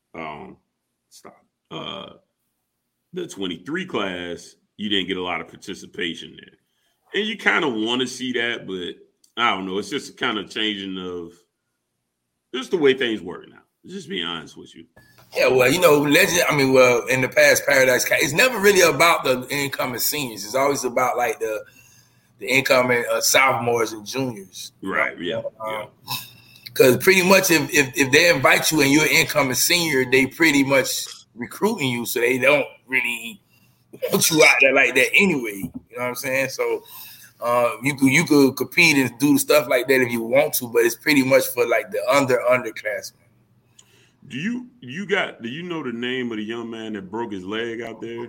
the 23 class, you didn't get a lot of participation there. And you kind of want to see that, but I don't know. It's just kind of changing of just the way things work now. Just being honest with you. Yeah, well, in the past, Paradise, it's never really about the incoming seniors. It's always about like the incoming sophomores and juniors. Right. Yeah. Because pretty much if they invite you and you're an incoming senior, they pretty much recruiting you, so they don't really want you out there like that anyway. You know what I'm saying? So you could compete and do stuff like that if you want to, but it's pretty much for like the underclassmen. Do you know the name of the young man that broke his leg out there?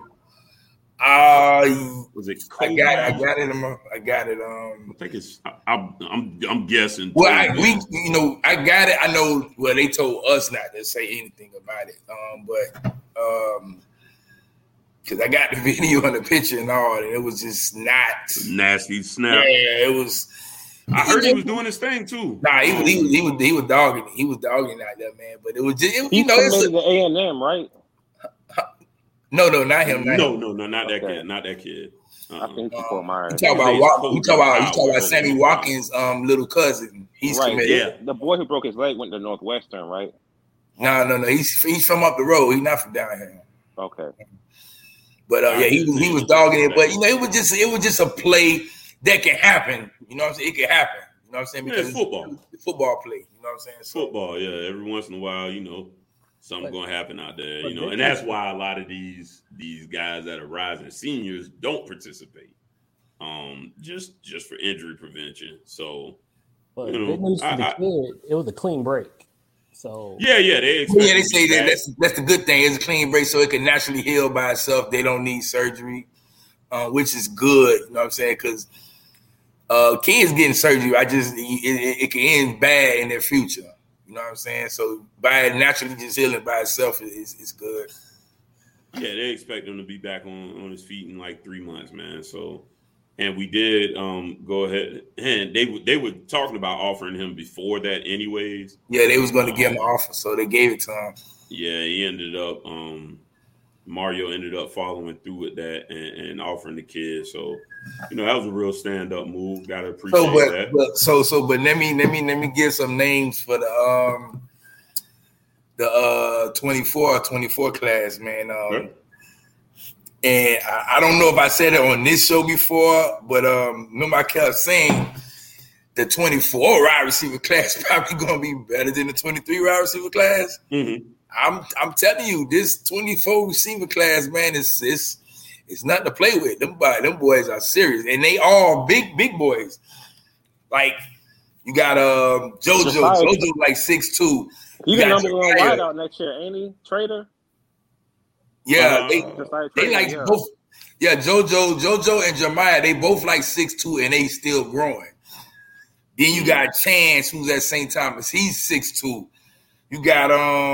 Was it Kobe? I got it. I think it's. I'm guessing. Well, I got it. I know. Well, they told us not to say anything about it. But because I got the video and the picture and all, and it was just not nasty snap. Yeah, it was. I heard he was doing his thing too. Nah, he was dogging. He was dogging out there, man. But it was just he committed to A&M, right? No, not him. No, not that kid. Not that kid. I think he's Fort Myers. You talk about Sammy Watkins' little cousin. He's right. committed. Yeah. The boy who broke his leg went to Northwestern, right? No. He's from up the road. He's not from down here. Okay. But he was dogging it. But it was just a play that can happen. You know what I'm saying? It can happen. You know what I'm saying? Because it's football. It's football play. You know what I'm saying? So, football, yeah. Every once in a while, something's going to happen out there, and that's why a lot of these guys that are rising seniors don't participate, just for injury prevention. So, but good news for the kid, it was a clean break. So they say that's the good thing. It's a clean break, so it can naturally heal by itself. They don't need surgery, which is good. You know what I'm saying? Because kids getting surgery, it can end bad in their future. You know what I'm saying? So by naturally just healing by itself is good. Yeah, they expect him to be back on his feet in like 3 months, man. So, and we did go ahead, and they were talking about offering him before that, anyways. Yeah, they was going to give him an offer, so they gave it to him. Yeah, he ended up. Mario ended up following through with that and offering the kid. So, that was a real stand-up move. Gotta appreciate that. But let me give some names for the 24 class, man. And I don't know if I said it on this show before, but remember I kept saying the 24 wide receiver class probably gonna be better than the 23 wide receiver class. Mm-hmm. I'm telling you, this 24 receiver class, man, it's nothing to play with. Them boys are serious, and they all big boys. Like you got JoJo like 6'2". He's the number one wideout next year, ain't he? Trader. Yeah, they like both. Yeah, JoJo and Jeremiah, they both like 6'2", and they still growing. Then you got Chance, who's at St. Thomas. He's 6'2". You got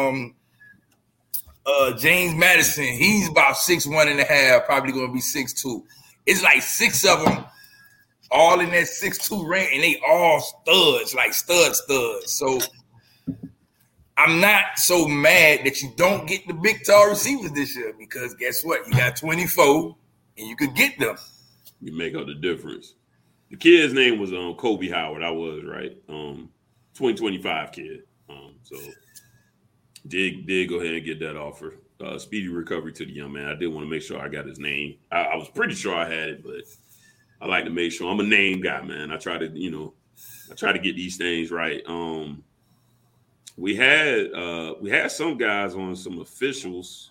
James Madison. He's about 6'1.5", probably going to be 6'2". It's like 6 of them, all in that 6'2" range, and they all studs, like studs. So I'm not so mad that you don't get the big tall receivers this year, because guess what? You got 24, and you could get them. You make up the difference. The kid's name was Kobe Howard. I was right. 2025 kid. So did go ahead and get that offer. Speedy recovery to the young man. I did want to make sure I got his name. I was pretty sure I had it, but I like to make sure. I'm a name guy, man. I try to get these things right. We had some guys on some officials.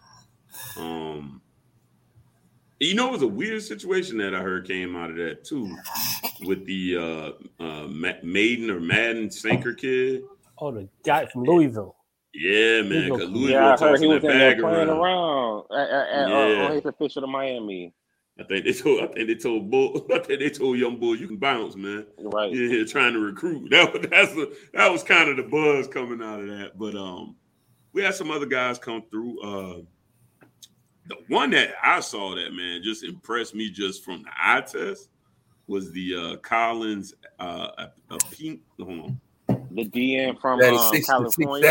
It was a weird situation that I heard came out of that too, with the Madden Sanker kid. Oh, the guy from Louisville. Yeah, man. Louisville, yeah, I heard he was in there playing around on his official to Miami. I think they told young Bull, you can bounce, man. Right. Yeah, trying to recruit. That was kind of the buzz coming out of that. But we had some other guys come through. The one that I saw that, man, just impressed me just from the eye test was the Collins Hold on. The DN from California.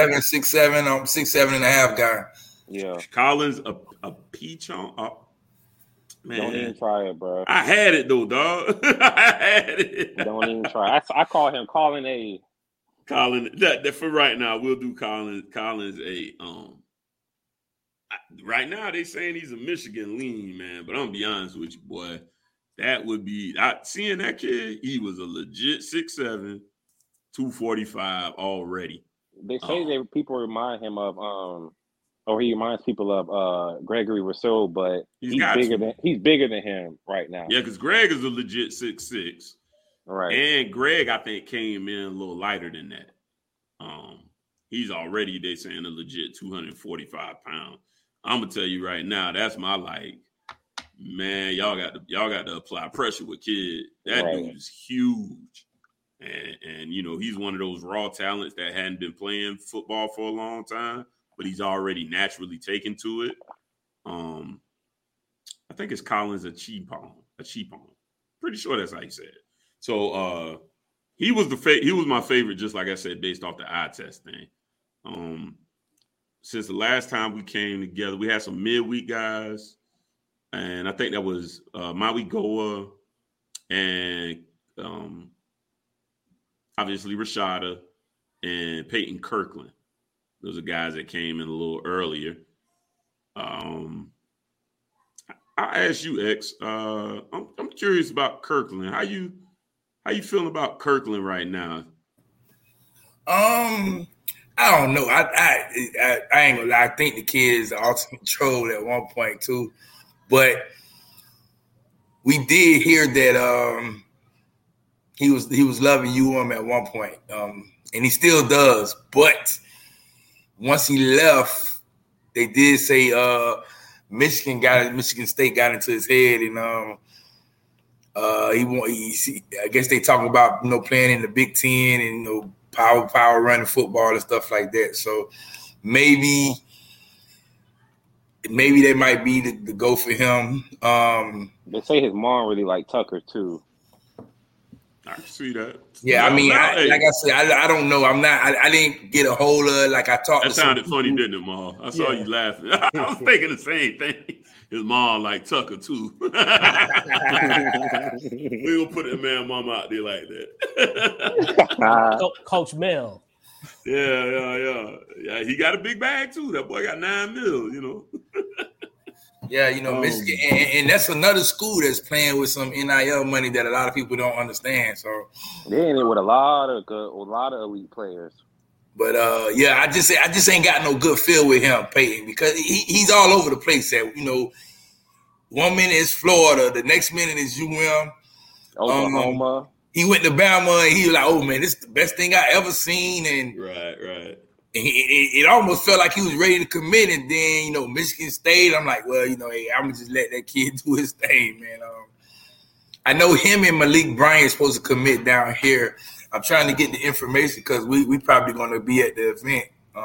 6'7", 6'7.5" guy. Yeah. Collins a Pichon. Man, don't even try it, bro. I had it though, dog. I had it. Don't even try. I call him Colin A. Colin, that for right now, we'll do Collins A. Right now they saying he's a Michigan lean, man. But I'm gonna be honest with you, boy. That would be seeing that kid. He was a legit 6'7", 245 already. They say people remind him of or he reminds people of Gregory Rousseau, but he's bigger than him right now. Yeah, because Greg is a legit 6'6". Right. And Greg, I think, came in a little lighter than that. He's already, they saying, a legit 245 pounds. I'm gonna tell you right now, that's my man, y'all got to apply pressure with kid. That dude is huge. And you know, he's one of those raw talents that hadn't been playing football for a long time, but he's already naturally taken to it. I think it's Collins a Cheapon. Pretty sure that's how you said it. So he was my favorite, just like I said, based off the eye test thing. Since the last time we came together, we had some midweek guys, and I think that was Maui Goa and obviously Rashada and Peyton Kirkland. Those are guys that came in a little earlier. I asked you, X. I'm curious about Kirkland. How you feeling about Kirkland right now? I don't know. I ain't gonna lie. I think the kid is ultimate troll at one point too, but we did hear that he was loving UM at one point, and he still does. But once he left, they did say Michigan State got into his head, and I guess they talking about playing in the Big Ten and power running football and stuff like that. So maybe that might be the go for him. They say his mom really like Tucker too. I can see that. Yeah, like I said, I don't know. I didn't get a hold of it. Like I talked. That sounded funny, didn't it, Ma? I saw you laughing. I was thinking the same thing. His mom like Tucker too. We gonna put that man mom out there like that. Coach Mel. Yeah. He got a big bag too. That boy got $9 million. Yeah, Michigan, and that's another school that's playing with some NIL money that a lot of people don't understand. So they're in it with a lot of elite players. But I just ain't got no good feel with him, Peyton, because he's all over the place. At 1 minute is Florida, the next minute is UM, Oklahoma. He went to Bama, and he was like, "Oh man, this is the best thing I ever seen." And right. It almost felt like he was ready to commit, and then Michigan State. I'm like, well, hey, I'm gonna just let that kid do his thing, man. I know him and Malik Bryant supposed to commit down here. I'm trying to get the information because we probably going to be at the event.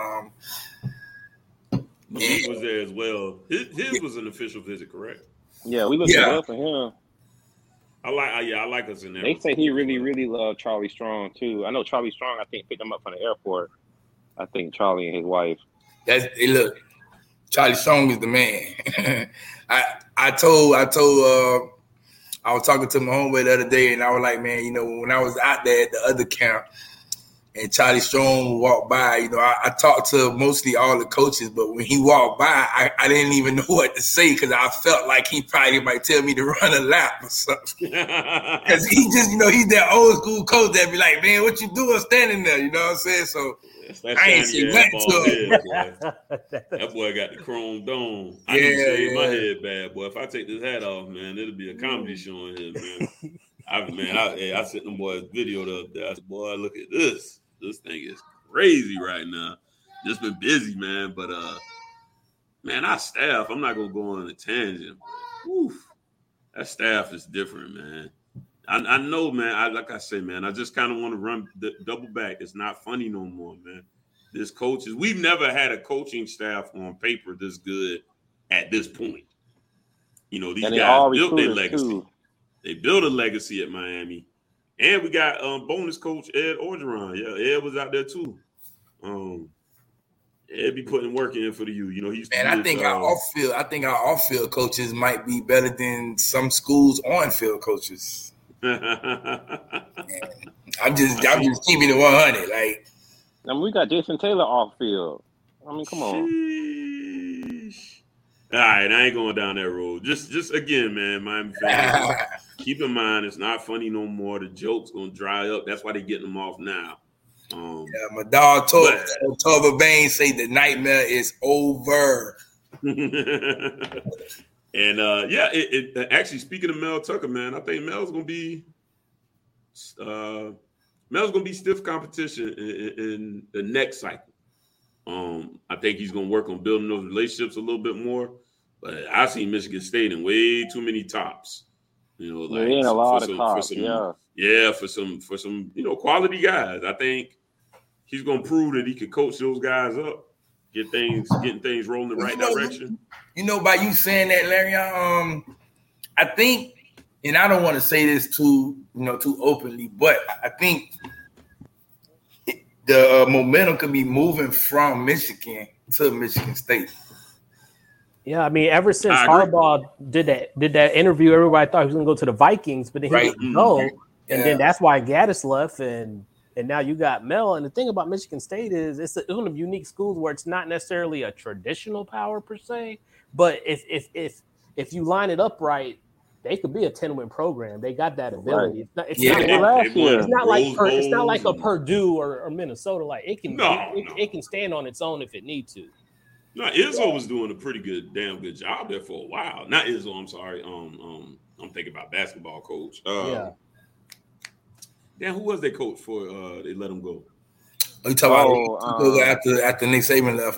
Malik was there as well. His was an official visit, correct? Yeah, we looked up for him. I like us in there. They say he really, really loved Charlie Strong too. I know Charlie Strong, I think, picked him up from the airport. I think Charlie and his wife. Look, Charlie Strong is the man. I was talking to my homeboy the other day, and I was like, man, when I was out there at the other camp, and Charlie Strong walked by, I talked to mostly all the coaches, but when he walked by, I didn't even know what to say because I felt like he probably might tell me to run a lap or something. Because he just, he's that old school coach that be like, man, what you doing standing there? You know what I'm saying? So I ain't seen nothing to him. That boy got the chrome dome. I need to shave my head bad, boy. If I take this hat off, man, it'll be a comedy show in here, man. I sent them boys video the other day. I said, boy, look at this. This thing is crazy right now. Just been busy, man. But man, our staff, I'm not gonna go on a tangent. That staff is different, man. I know, man. Like I say, man, I just kind of want to run double back. It's not funny no more, man. We've never had a coaching staff on paper this good at this point. These guys built their legacy. Too. They built a legacy at Miami. And we got bonus coach Ed Orgeron. Yeah, Ed was out there too. He'll be putting work in for the youth. You know, he's. Man, I think our off-field coaches might be better than some schools on-field coaches. I'm just keeping it 100. Like, I mean, we got Jason Taylor off field. I mean, come on. Sheesh. All right, I ain't going down that road. Just again, man, Miami fans, keep in mind it's not funny no more. The joke's gonna dry up. That's why they're getting them off now. My dog Torva Baines say the nightmare is over. And actually, speaking of Mel Tucker, man, I think Mel's gonna be stiff competition in the next cycle. I think he's gonna work on building those relationships a little bit more. But I've seen Michigan State in way too many tops. You know, like a lot of tops. For some quality guys. I think he's gonna prove that he can coach those guys up, getting things rolling the right direction. You know, by you saying that, Larry, I think, and I don't want to say this too openly, but I think the momentum could be moving from Michigan to Michigan State. Yeah, I mean, ever since Harbaugh did that interview, everybody thought he was going to go to the Vikings, but then he didn't go, and then that's why Gaddis left, and now you got Mel. And the thing about Michigan State is it's one of the unique schools where it's not necessarily a traditional power per se, but if you line it up right, they could be a 10-win program. They got that ability. Right. It's not like a Purdue or Minnesota. Like it can stand on its own if it needs to. No, Izzo was doing a damn good job there for a while. Not Izzo, I'm sorry. I'm thinking about basketball coach. Damn, who was their coach for? They let him go. You talking about after Nick Saban left?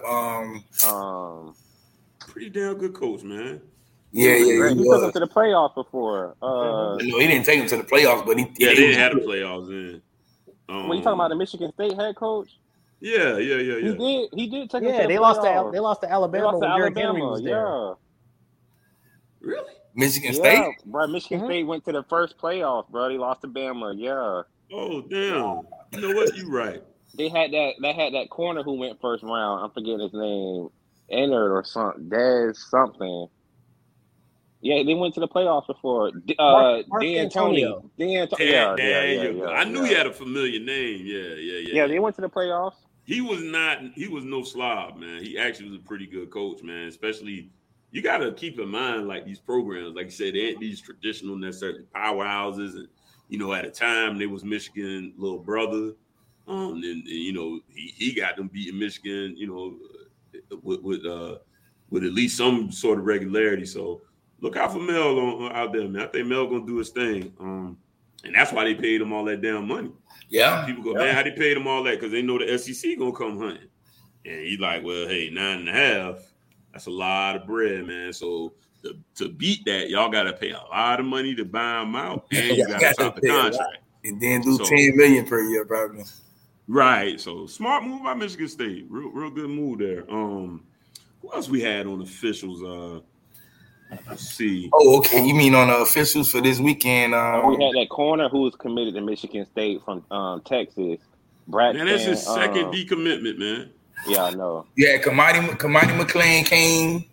Pretty damn good coach, man. Yeah. He took him to the playoffs before. No, he didn't take him to the playoffs, but they didn't have the playoffs then. When you talking about the Michigan State head coach? Yeah. He did take him to the they playoffs. lost to Alabama. Really? Michigan State? Bro, Michigan State went to the first playoff, bro. They lost to Bama. Yeah. Oh, damn. You know what? You're right. They had that corner who went first round. I'm forgetting his name. Ennard or something. Dez something. Yeah, they went to the playoffs before. D'Antonio. I knew he had a familiar name. Yeah, they went to the playoffs. He was no slob, man. He actually was a pretty good coach, man. Especially, you got to keep in mind, like these programs, like you said, they ain't these traditional necessarily powerhouses. And, at a time, they was Michigan little brother. And he got them beating Michigan, with at least some sort of regularity. So, look out for Mel out there, man. I think Mel gonna do his thing, and that's why they paid him all that damn money. Yeah, people go, man, how they paid him all that? Because they know the SEC gonna come hunting, and he's like, well, hey, 9.5, that's a lot of bread, man. So to beat that, y'all gotta pay a lot of money to buy him out, and you gotta top the contract, and then do $10 million per year, probably. Right. So smart move by Michigan State. Real good move there. Who else we had on officials? Let's see. Oh, okay. You mean on the officials for this weekend? We had that corner who was committed to Michigan State from Texas. Braxton. Man, that's his second decommitment, man. Yeah, I know. Yeah, Kamani McLean came.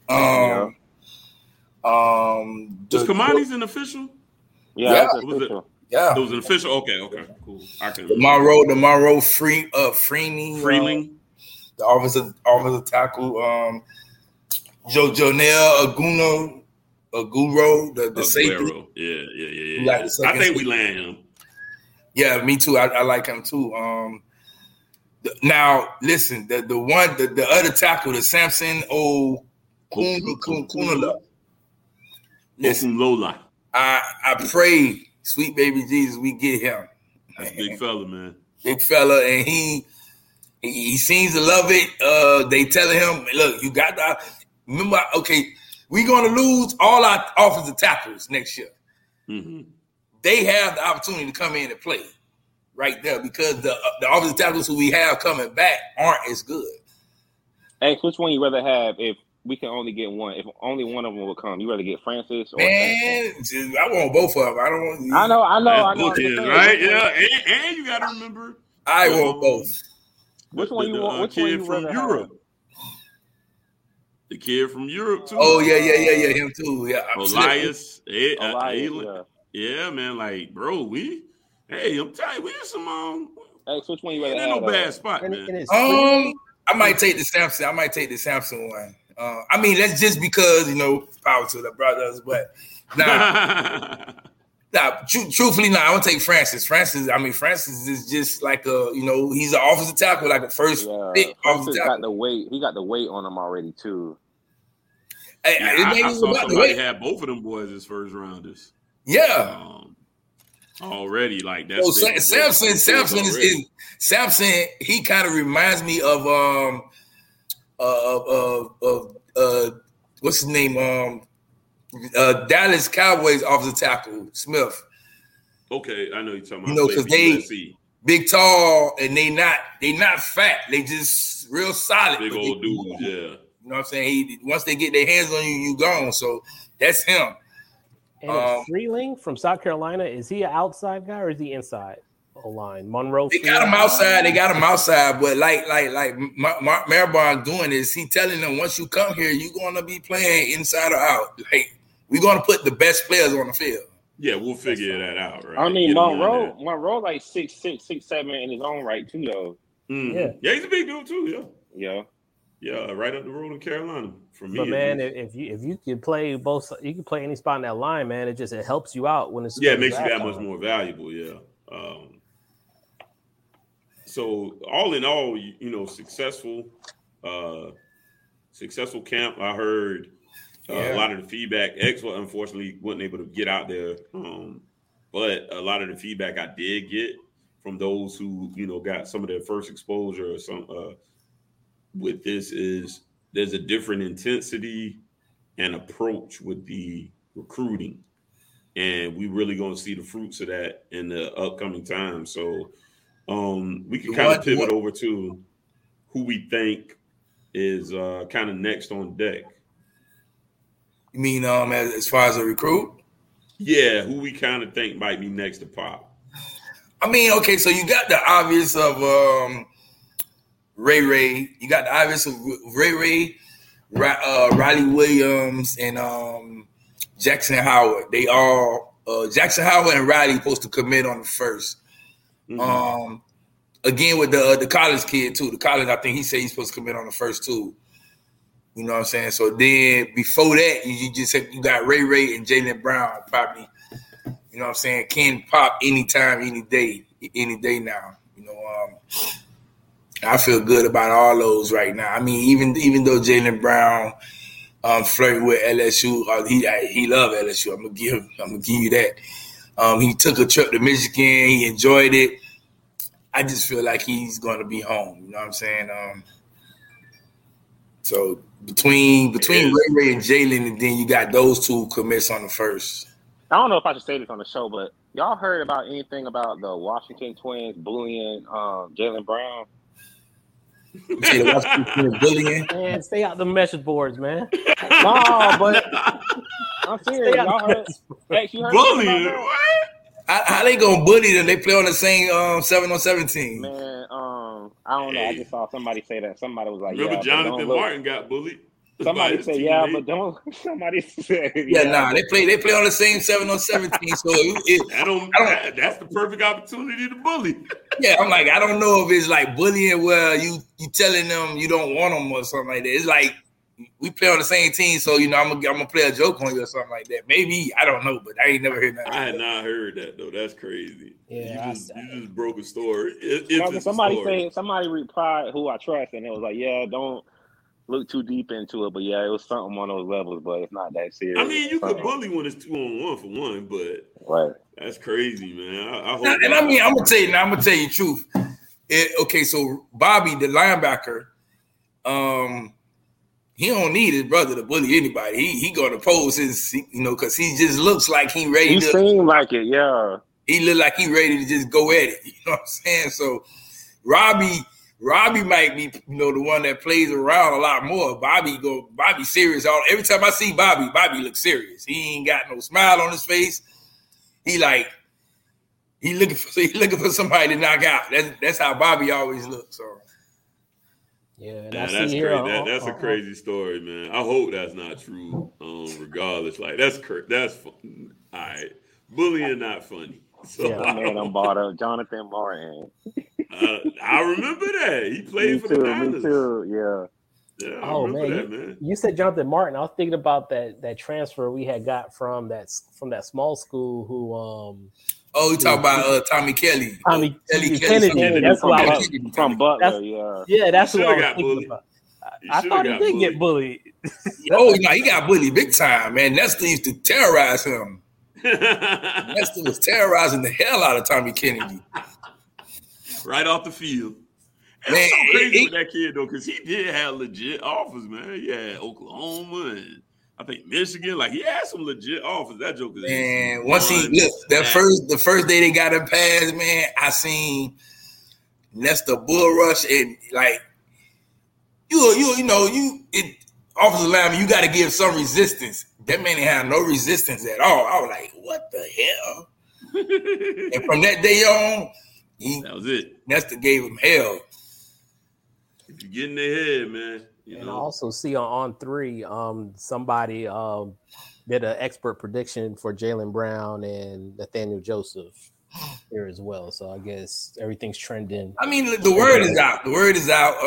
Was Kamani's an official? Yeah. Official. Yeah. It was an official? Okay, cool. I can Tomorrow Freeling. The offensive tackle. Jonel Aguro, the safety. Yeah. I think we land him. Yeah, me too. I like him too. Now listen, the other tackle, the Samson Kunala. Listen, Lola. I pray, sweet baby Jesus, we get him. That's a big fella, man. Big fella, and he seems to love it. They telling him, look, you got to remember. Okay, we're going to lose all our offensive tackles next year. Mm-hmm. They have the opportunity to come in and play right there because the offensive tackles who we have coming back aren't as good. Hey, which one you rather have if we can only get one? If only one of them will come, you rather get Francis or man? I want both of them. I don't want. I know. Right? Yeah, and you got to remember. I want both. Which one you want? Which one you rather Europe? The kid from Europe too. Oh yeah, him too. Yeah, Elias. Yeah, man. Like, bro, I'm telling you, we in some Hey, which one you rather it have? ain't no bad spot, man. I might take the Samson one. I mean, that's just because power to the brothers, but truthfully, I would take Francis. Francis is just like he's an offensive tackle, like a first pick offensive tackle. He got the weight on him already too. I saw somebody had both of them boys as first rounders. Yeah. Already, like that's Samson. He kind of reminds me of what's his name? Dallas Cowboys offensive tackle Smith. Okay, I know you're talking about. Because they big, tall, and they not fat. They just real solid. Big old dudes, yeah. You know what I'm saying? Once they get their hands on you, you gone. So that's him. And Freeling from South Carolina, is he an outside guy or is he inside line? Monroe. They got him outside. But like Mark Maribon doing is he telling them once you come here, you're gonna be playing inside or out. Like we're gonna put the best players on the field. Yeah, we'll figure that out, right? I mean, Monroe like 6'6", 6'7" in his own right too, though. Mm-hmm. Yeah, he's a big dude too. Yeah. Yeah, right up the road in Carolina for me. But man, if you can play both, you can play any spot in that line, man. It helps you out when it's it makes you that much more valuable. Yeah. So all in all, successful camp. I heard a lot of the feedback. X, unfortunately, wasn't able to get out there, but a lot of the feedback I did get from those who got some of their first exposure or some. With this is there's a different intensity and approach with the recruiting, and we really going to see the fruits of that in the upcoming time. So we can kind of pivot over to who we think is kind of next on deck. You mean as far as a recruit? Yeah, who we kind of think might be next to pop. I mean, okay, so you got the obvious of Ray. You got the obvious of Ray, Riley Williams, and Jackson Howard. They all Jackson Howard and Riley supposed to commit on the first. Mm-hmm. Again with the college kid too. The college, I think he said he's supposed to commit on the first too. You know what I'm saying? So then before that, you got Ray and Jaylen Brown probably. You know what I'm saying? Can pop anytime, any day now. I feel good about all those right now. I mean, even though Jaylen Brown flirted with LSU, he loved LSU. I'm gonna give you that. He took a trip to Michigan. He enjoyed it. I just feel like he's gonna be home. You know what I'm saying? So between Ray and Jaylen, and then you got those two commits on the first. I don't know if I should say this on the show, but y'all heard about anything about the Washington Twins bullying Jaylen Brown? Man, stay out the message boards, man. No, but I'm serious. Y'all heard? You heard bullying? What? How they gonna bully them? They play on the same 7-on-7 team. Man, I don't know. I just saw somebody say that. Somebody was like, "Remember Jonathan Martin got bullied." Somebody said, "Yeah, but don't." Somebody said, They play on the same 7-on-7 team. So that's the perfect opportunity to bully. Yeah, I'm like, I don't know if it's like bullying where you telling them you don't want them or something like that. It's like we play on the same team, so I'm gonna play a joke on you or something like that. Maybe, I don't know, but I ain't never heard that. I had not heard that though. That's crazy. Yeah, you just broke a story. Somebody replied who I trust, and it was like, yeah, don't look too deep into it, but yeah, it was something on those levels, but it's not that serious. I mean, you could bully when it's 2-on-1 for one, but right, that's crazy, man. I hope. And I mean, I'm gonna tell you the truth. Okay, so Bobby, the linebacker, he don't need his brother to bully anybody. He gonna pose his, because he just looks like he ready. He seemed like it, yeah. He look like he ready to just go at it. You know what I'm saying? So Robbie might be, the one that plays around a lot more. Bobby serious. Every time I see Bobby looks serious. He ain't got no smile on his face. He looking for somebody to knock out. That's how Bobby always looks. So Yeah, that's crazy. That's a crazy story, man. I hope that's not true. Regardless, like that's fun. All right, bullying not funny. So yeah, my man on bought up Jonathan Martin. I remember that he played for the Niners. Me too. Yeah. Yeah, I remember that, man. You said Jonathan Martin. I was thinking about that transfer we had got from that small school who you talking about Tommy Kelly. Tommy Kennedy. That's who I was from Butler, yeah. Yeah, that's who I was thinking about. I thought he did get bullied. He got bullied big time, man. Nestor used to terrorize him. Nestor was terrorizing the hell out of Tommy Kennedy. Right off the field. And man, I'm so crazy with that kid, though, because he did have legit offers, man. He had Oklahoma and I think Michigan. Like, he had some legit offers. That joker. Man, once the first day they got him passed, man, I seen Nestor bull rush and, like, offensive lineman, you got to give some resistance. That man didn't have no resistance at all. I was like, what the hell? And from that day on, that was it. Nestor gave him hell. If you get in their head, man. I also see on 3, somebody did an expert prediction for Jaylen Brown and Nathaniel Joseph here as well. So I guess everything's trending. I mean, the word is out. The word is out.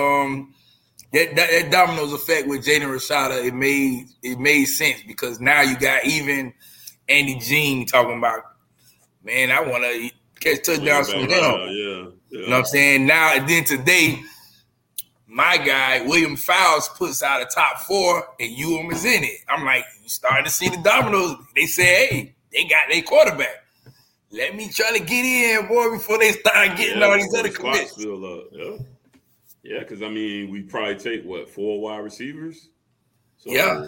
That dominoes effect with Jaden Rashada, it made sense because now you got even Andy Jean talking about, man, I want to catch touchdowns from him. Yeah. You know what I'm saying? Now, and then today, my guy, William Fowles, puts out a top 4, and UM is in it. I'm like, you starting to see the dominoes. They say, hey, they got their quarterback. Let me try to get in, boy, before they start getting all these other commits. Yeah, because, I mean, we probably take, 4 wide receivers? So, yeah.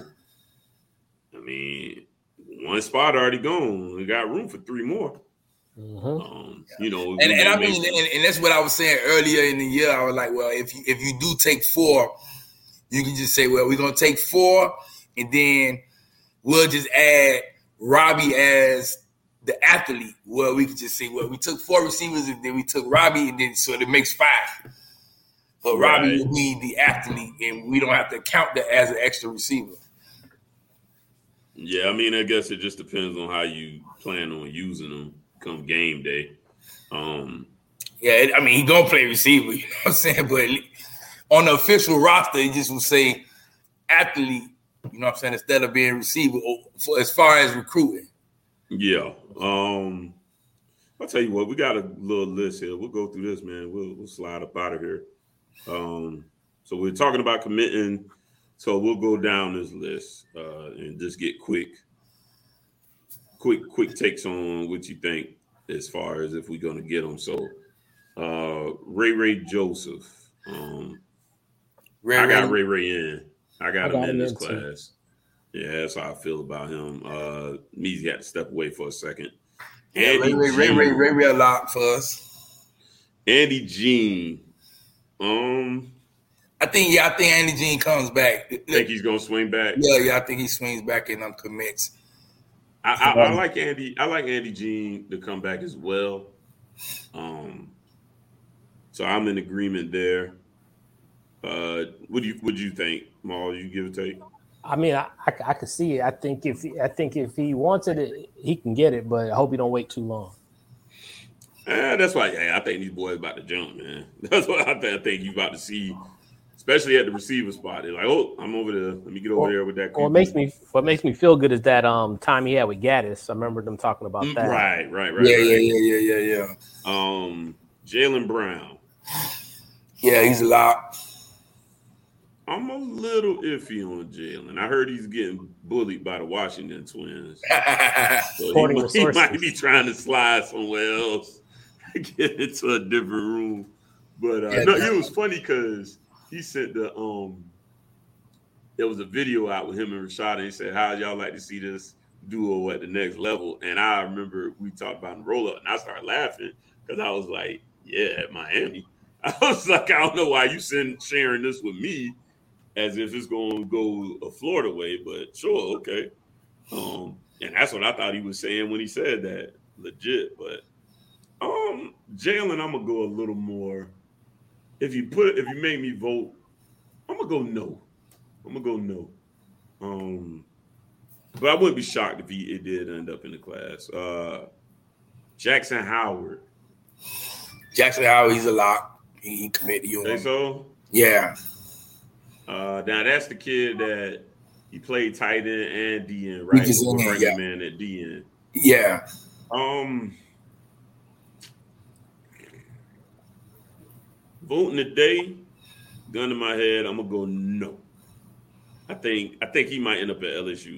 I mean, one spot already gone. We got room for 3 more. Mm-hmm. And I mean, and that's what I was saying earlier in the year. I was like, well, if you do take 4, you can just say, well, we're gonna take 4, and then we'll just add Robbie as the athlete. Well, we could just say, well, we took 4 receivers, and then we took Robbie, and then so it makes 5. But Robbie will be the athlete, and we don't have to count that as an extra receiver. Yeah, I mean, I guess it just depends on how you plan on using them come game day. Yeah, I mean, he gonna play receiver, you know what I'm saying? But on the official roster, he just will say athlete, you know what I'm saying, instead of being receiver for as far as recruiting. Yeah. I'll tell you what, we got a little list here. We'll go through this, man. We'll slide up out of here. So we're talking about committing. So we'll go down this list and just get quick takes on what you think as far as if we're going to get them. So Ray Joseph. I got Ray in. I got him in this class. Yeah, that's how I feel about him. Measy had to step away for a second. Ray a lot for us. Andy Jean. I think Andy Jean comes back. Think he's gonna swing back? Yeah, I think he swings back and commits. I like Andy. I like Andy Jean to come back as well. So I'm in agreement there. What do you think, Maul? You give a take? I mean, I could see it. I think if he wants it, he can get it. But I hope he don't wait too long. That's why. I think these boys about to jump, man. That's what I think you about to see, especially at the receiver spot. They're like, oh, I'm over there. Let me get over there with that. What makes me feel good is that time he had with Gaddis. I remember them talking about that. Right. Yeah. Jaylen Brown. Yeah, he's a lot. I'm a little iffy on Jaylen. I heard he's getting bullied by the Washington Twins. So he might be trying to slide somewhere else, get into a different room. But it was funny because he sent there was a video out with him and Rashad, and he said, how'd y'all like to see this duo at the next level? And I remember we talked about the roll-up, and I started laughing because I was like, yeah, Miami. I was like, I don't know why you sharing this with me as if it's going to go a Florida way, but sure, okay. And that's what I thought he was saying when he said that, legit. But Jaylen, I'm gonna go a little more. If you make me vote I'm gonna go no. But I wouldn't be shocked if it did end up in the class. Jackson Howard. Jackson Howard, he's a lock. He committed you. Think so? Yeah. Now that's the kid that he played tight end and DN, right? Bring him in at DN. Yeah. Voting today, gun to my head, I'm gonna go no. I think he might end up at LSU.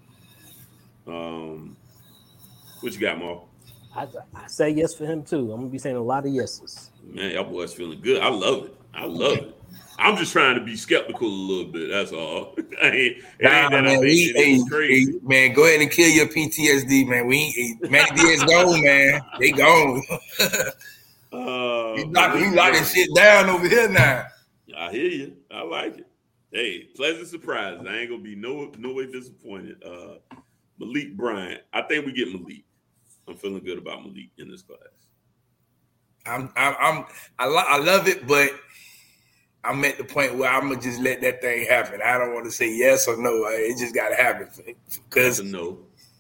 What you got, Mark? I say yes for him too. I'm gonna be saying a lot of yeses. Man, y'all boys feeling good. I love it. I'm just trying to be skeptical a little bit. That's all. Crazy. Man, go ahead and kill your PTSD, man. Manny Diaz gone, man. They gone. He's locking shit down over here now. I hear you. I like it. Hey, pleasant surprise. I ain't gonna be no way disappointed. Malik Bryant. I think we get Malik. I'm feeling good about Malik in this class. I love it, but I'm at the point where I'm gonna just let that thing happen. I don't want to say yes or no. It just gotta happen because no.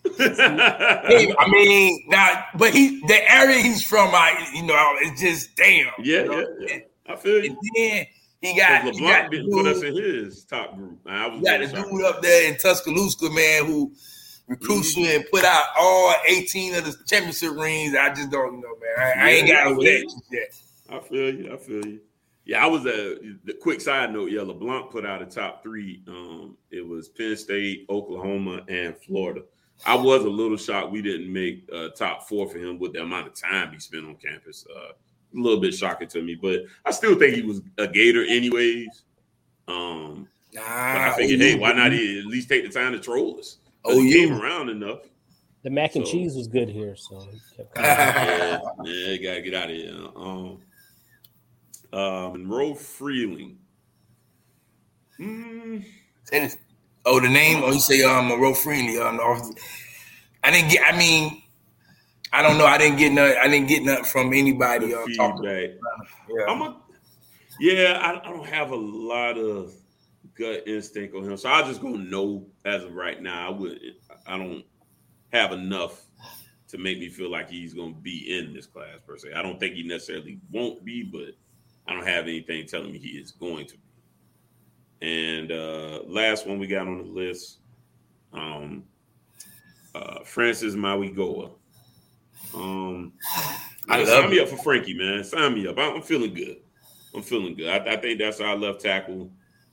I mean, now, but the area he's from, it's just damn. Yeah. I feel you. And then he got didn't put us in his top group. You got the dude up there in Tuscaloosa, man, who recruits you and put out all 18 of the championship rings. I just don't know, man. I ain't got over that yet. I feel you. Yeah, I was the quick side note. Yeah, LeBlanc put out a top 3. It was Penn State, Oklahoma, and Florida. I was a little shocked we didn't make top 4 for him with the amount of time he spent on campus. A little bit shocking to me, but I still think he was a Gator anyways. But I figured, hey, why not at least take the time to troll us? He came around enough. The mac and cheese was good here, so he kept coming. You gotta get out of here. Monroe Freeling. The name? You say Monroe Freeling. I don't know. I didn't get nothing from anybody. Feedback. I don't have a lot of gut instinct on him, so I'll just go no as of right now. I don't have enough to make me feel like he's going to be in this class per se. I don't think he necessarily won't be, but I don't have anything telling me he is going to be. And last one we got on the list, Francis Mauigoa. Sign me up for Frankie, man. Sign me up. I'm feeling good. I think that's our left tackle.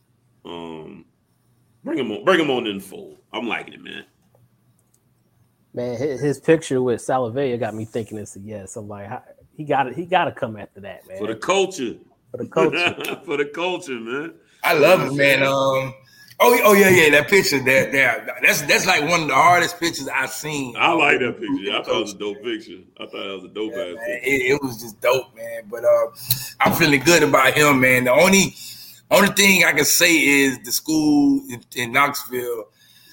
Bring him on in the fold. I'm liking it, man. Man, his picture with Salavea got me thinking it's a yes. I'm like, he got to come after that, man. For the culture. For the culture, man. I love it, man. Yeah. That picture, that's like one of the hardest pictures I've seen. I like that picture. I thought it was a dope picture. I thought it was a dope ass picture. It was just dope, man. But I'm feeling good about him, man. The only thing I can say is the school in Knoxville.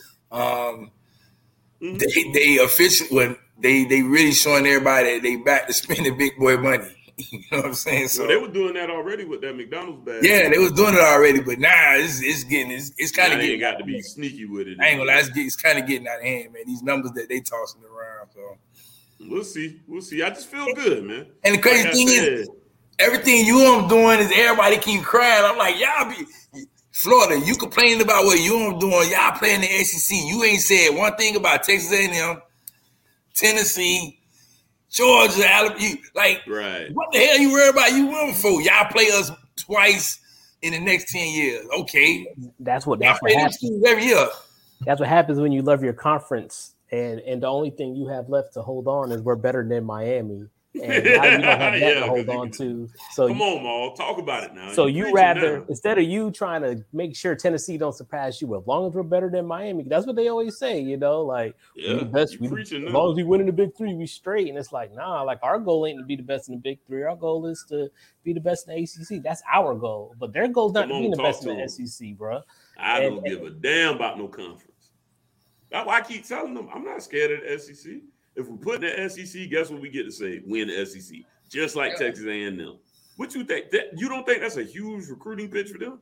They officially they really showing everybody that they back to spending big boy money. You know what I'm saying? So they were doing that already with that McDonald's bag. Yeah, they was doing it already, but now it's kind of getting. Got to be sneaky with it. I ain't gonna lie, it's kind of getting out of hand, man. These numbers that they tossing around. So we'll see. I just feel good, man. And the crazy thing is, everything doing is everybody keep crying. I'm like, y'all be Florida. You complaining about what doing? Y'all playing the SEC. You ain't said one thing about Texas A&M, Tennessee, Georgia, Alabama. Right. What the hell you worried about? You won for? Y'all play us twice in the next 10 years. Okay. That's what happens every year. That's what happens when you love your conference and the only thing you have left to hold on is we're better than Miami. And now you don't have that to hold on to. So come on, Maul, talk about it now. So you rather, instead of you trying to make sure Tennessee don't surpass you, as long as we're better than Miami, that's what they always say, we the best. As long as we win in the Big Three, we straight. And it's like, nah, like our goal ain't to be the best in the Big Three. Our goal is to be the best in the ACC. That's our goal. But their goal is not to be the best in the SEC, bro. I don't give a damn about no conference. That's why I keep telling them I'm not scared of the SEC. If we put in the SEC, guess what we get to say? Win the SEC, just like Texas A&M. What you think? You don't think that's a huge recruiting pitch for them?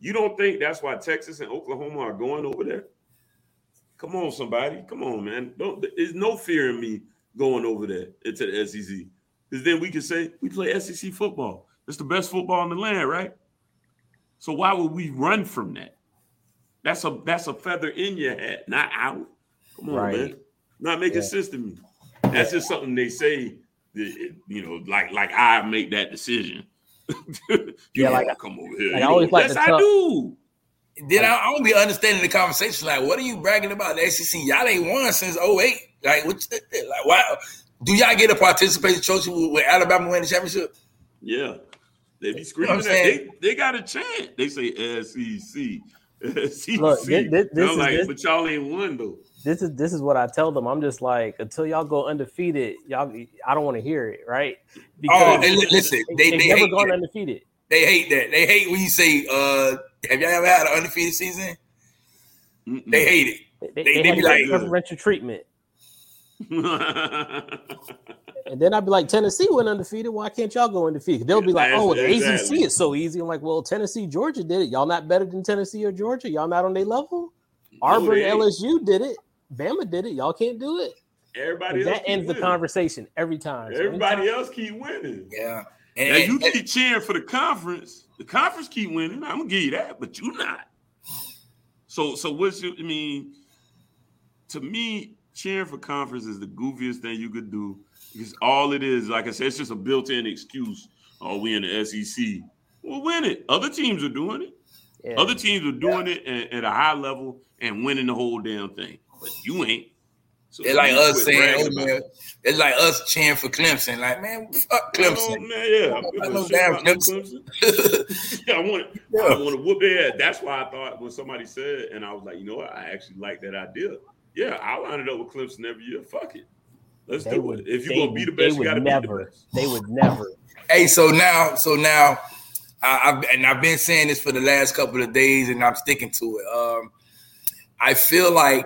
You don't think that's why Texas and Oklahoma are going over there? Come on, somebody. Come on, man. There's no fear in me going over there into the SEC. Because then we can say we play SEC football. It's the best football in the land, right? So why would we run from that? That's a feather in your hat, not out. Come on, man. Not making sense to me. That's just something they say, like I make that decision. Come over here. Yes, I do. Then I don't be understanding the conversation. Like, what are you bragging about? The SEC, y'all ain't won since 2008. Like, wow. Do y'all get a participation trophy with Alabama winning the championship? Yeah. They be screaming that. They got a chant. They say SEC. Look, but y'all ain't won though. This is what I tell them. I'm just like, until y'all go undefeated, I don't want to hear it, right? Because listen, they never gone undefeated. They hate that. They hate when you say, have y'all ever had an undefeated season? Mm-mm. They hate it. They be like preferential treatment. And then I'd be like, Tennessee went undefeated. Why can't y'all go undefeated? They'll be like, the ACC is so easy. I'm like, well, Tennessee, Georgia did it. Y'all not better than Tennessee or Georgia? Y'all not on their level? Auburn, LSU did it. Bama did it. Y'all can't do it. Everybody else that ends the conversation every time. Everybody else keep winning. Yeah. And you keep cheering for the conference. The conference keep winning. I'm gonna give you that, but you not. So what's your? I mean, to me, cheering for conference is the goofiest thing you could do because all it is, like I said, it's just a built-in excuse. Oh, we in the SEC. Well, win it. Other teams are doing it. Yeah. Other teams are doing it at a high level and winning the whole damn thing, but you ain't. So it's like us saying, "Oh man," it's like us cheering for Clemson. Like, man, fuck Clemson. I know damn Clemson. I want to whoop their ass. That's why I thought when somebody said, and I was like, you know what? I actually like that idea. Yeah, I'll line it up with Clemson every year. Fuck it. Let's do it. If you're gonna be the best, you gotta be the best. They would never. Hey, so now, I've been saying this for the last couple of days, and I'm sticking to it. I feel like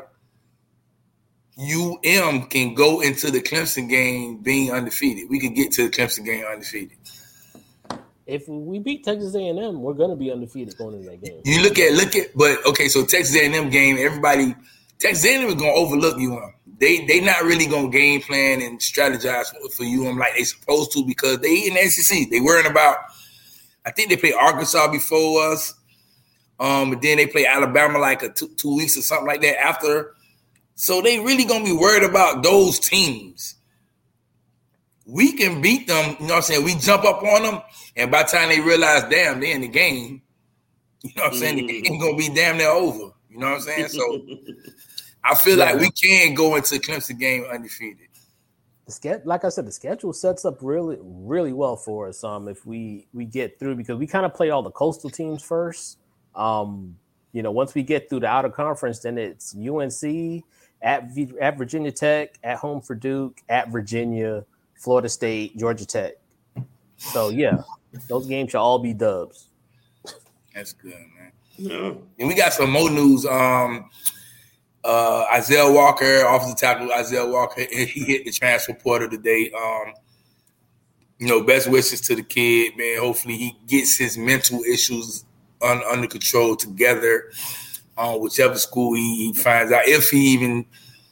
UM can go into the Clemson game being undefeated. We can get to the Clemson game undefeated. If we beat Texas A&M, we're going to be undefeated going into that game. You look at, but okay, so Texas A&M game, Texas A&M is going to overlook UM. They not really going to game plan and strategize for UM like they supposed to because they in the SEC. They worrying about, I think they play Arkansas before us. But then they play Alabama like a 2 weeks or something like that after. So they really going to be worried about those teams. We can beat them, you know what I'm saying? We jump up on them, and by the time they realize, damn, they're in the game, you know what I'm saying? The game going to be damn near over. You know what I'm saying? So I feel like we can go into the Clemson game undefeated. Like I said, the schedule sets up really, really well for us if we get through because we kind of play all the coastal teams first. Once we get through the outer conference, then it's UNC, at Virginia Tech, at home for Duke, at Virginia, Florida State, Georgia Tech. So, yeah, those games should all be dubs. That's good, man. Yeah. And we got some more news. Isaiah Walker, offensive tackle Isaiah Walker, he hit the transfer portal today. Best wishes to the kid, man. Hopefully he gets his mental issues under control together. Whichever school he finds out, if he even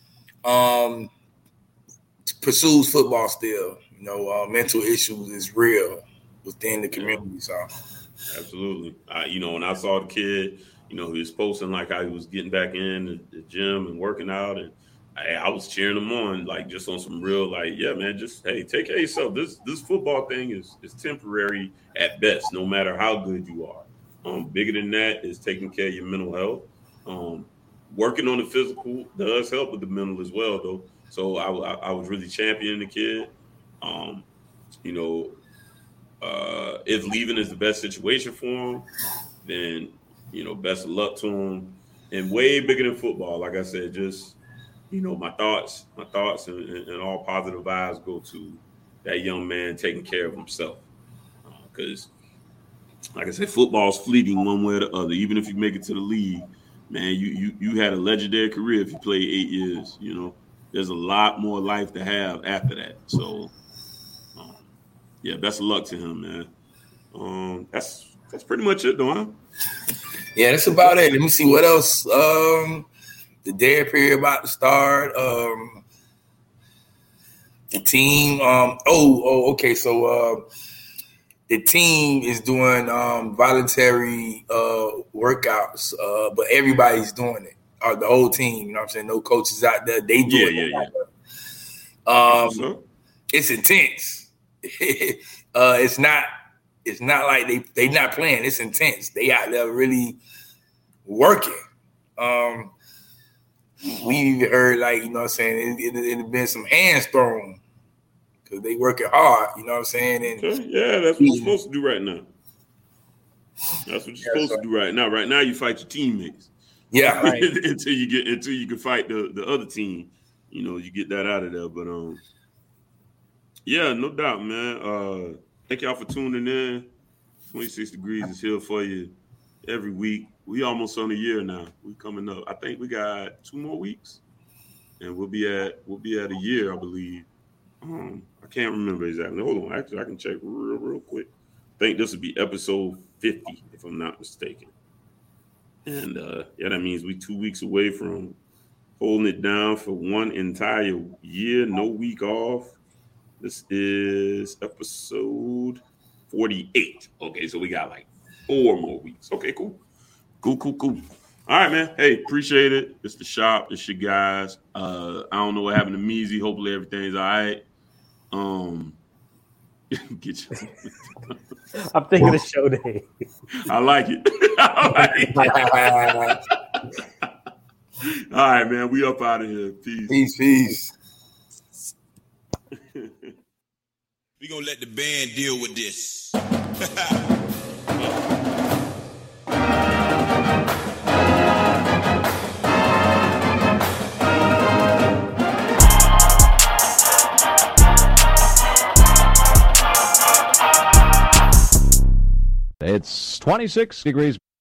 pursues football still, mental issues is real within the community. So, absolutely. When I saw the kid, he was posting like how he was getting back in the gym and working out, and I was cheering him on, like just on some real, like, yeah, man, just hey, take care of yourself. This football thing is temporary at best, no matter how good you are. Bigger than that is taking care of your mental health. Working on the physical does help with the mental as well, though. So I was really championing the kid. If leaving is the best situation for him, then, best of luck to him. And way bigger than football, like I said, just, my thoughts and all positive vibes go to that young man taking care of himself. Because, like I said, football's fleeting one way or the other. Even if you make it to the league, man, you had a legendary career if you played 8 years. There's a lot more life to have after that. So, best of luck to him, man. That's That's pretty much it, though, huh? Yeah, that's about it. Let me see what else. The dead period about to start. The team. Okay. So the team is doing voluntary workouts, but everybody's doing it. The whole team. You know what I'm saying? No coaches out there. They do it. Yeah. It's intense. It's not like they not playing. It's intense. They out there really working. We even heard, like, you know what I'm saying, it been some hands thrown because they working hard, you know what I'm saying? And yeah, that's what you're supposed to do right now. That's what you're supposed to do right now. Right now, you fight your teammates. Yeah, right. until you can fight the other team. You know, you get that out of there. But yeah, no doubt, man. Thank y'all for tuning in. 26 Degrees is here for you every week. We almost on a year now. We coming up. I think we got 2 more weeks, and we'll be at a year, I believe. I can't remember exactly. Hold on, actually, I can check real quick. I think this will be episode 50, if I'm not mistaken. And yeah, that means we 2 weeks away from holding it down for 1 entire year, no week off. This is episode 48. Okay, so we got like 4 more weeks. Okay, cool. All right, man. Hey, appreciate it. It's the shop. It's your guys. I don't know what happened to Measy. Hopefully everything's all right. Get you. I'm thinking of show day. I like it. All right, man. We up out of here. Peace. We're going to let the band deal with this. It's 26 degrees.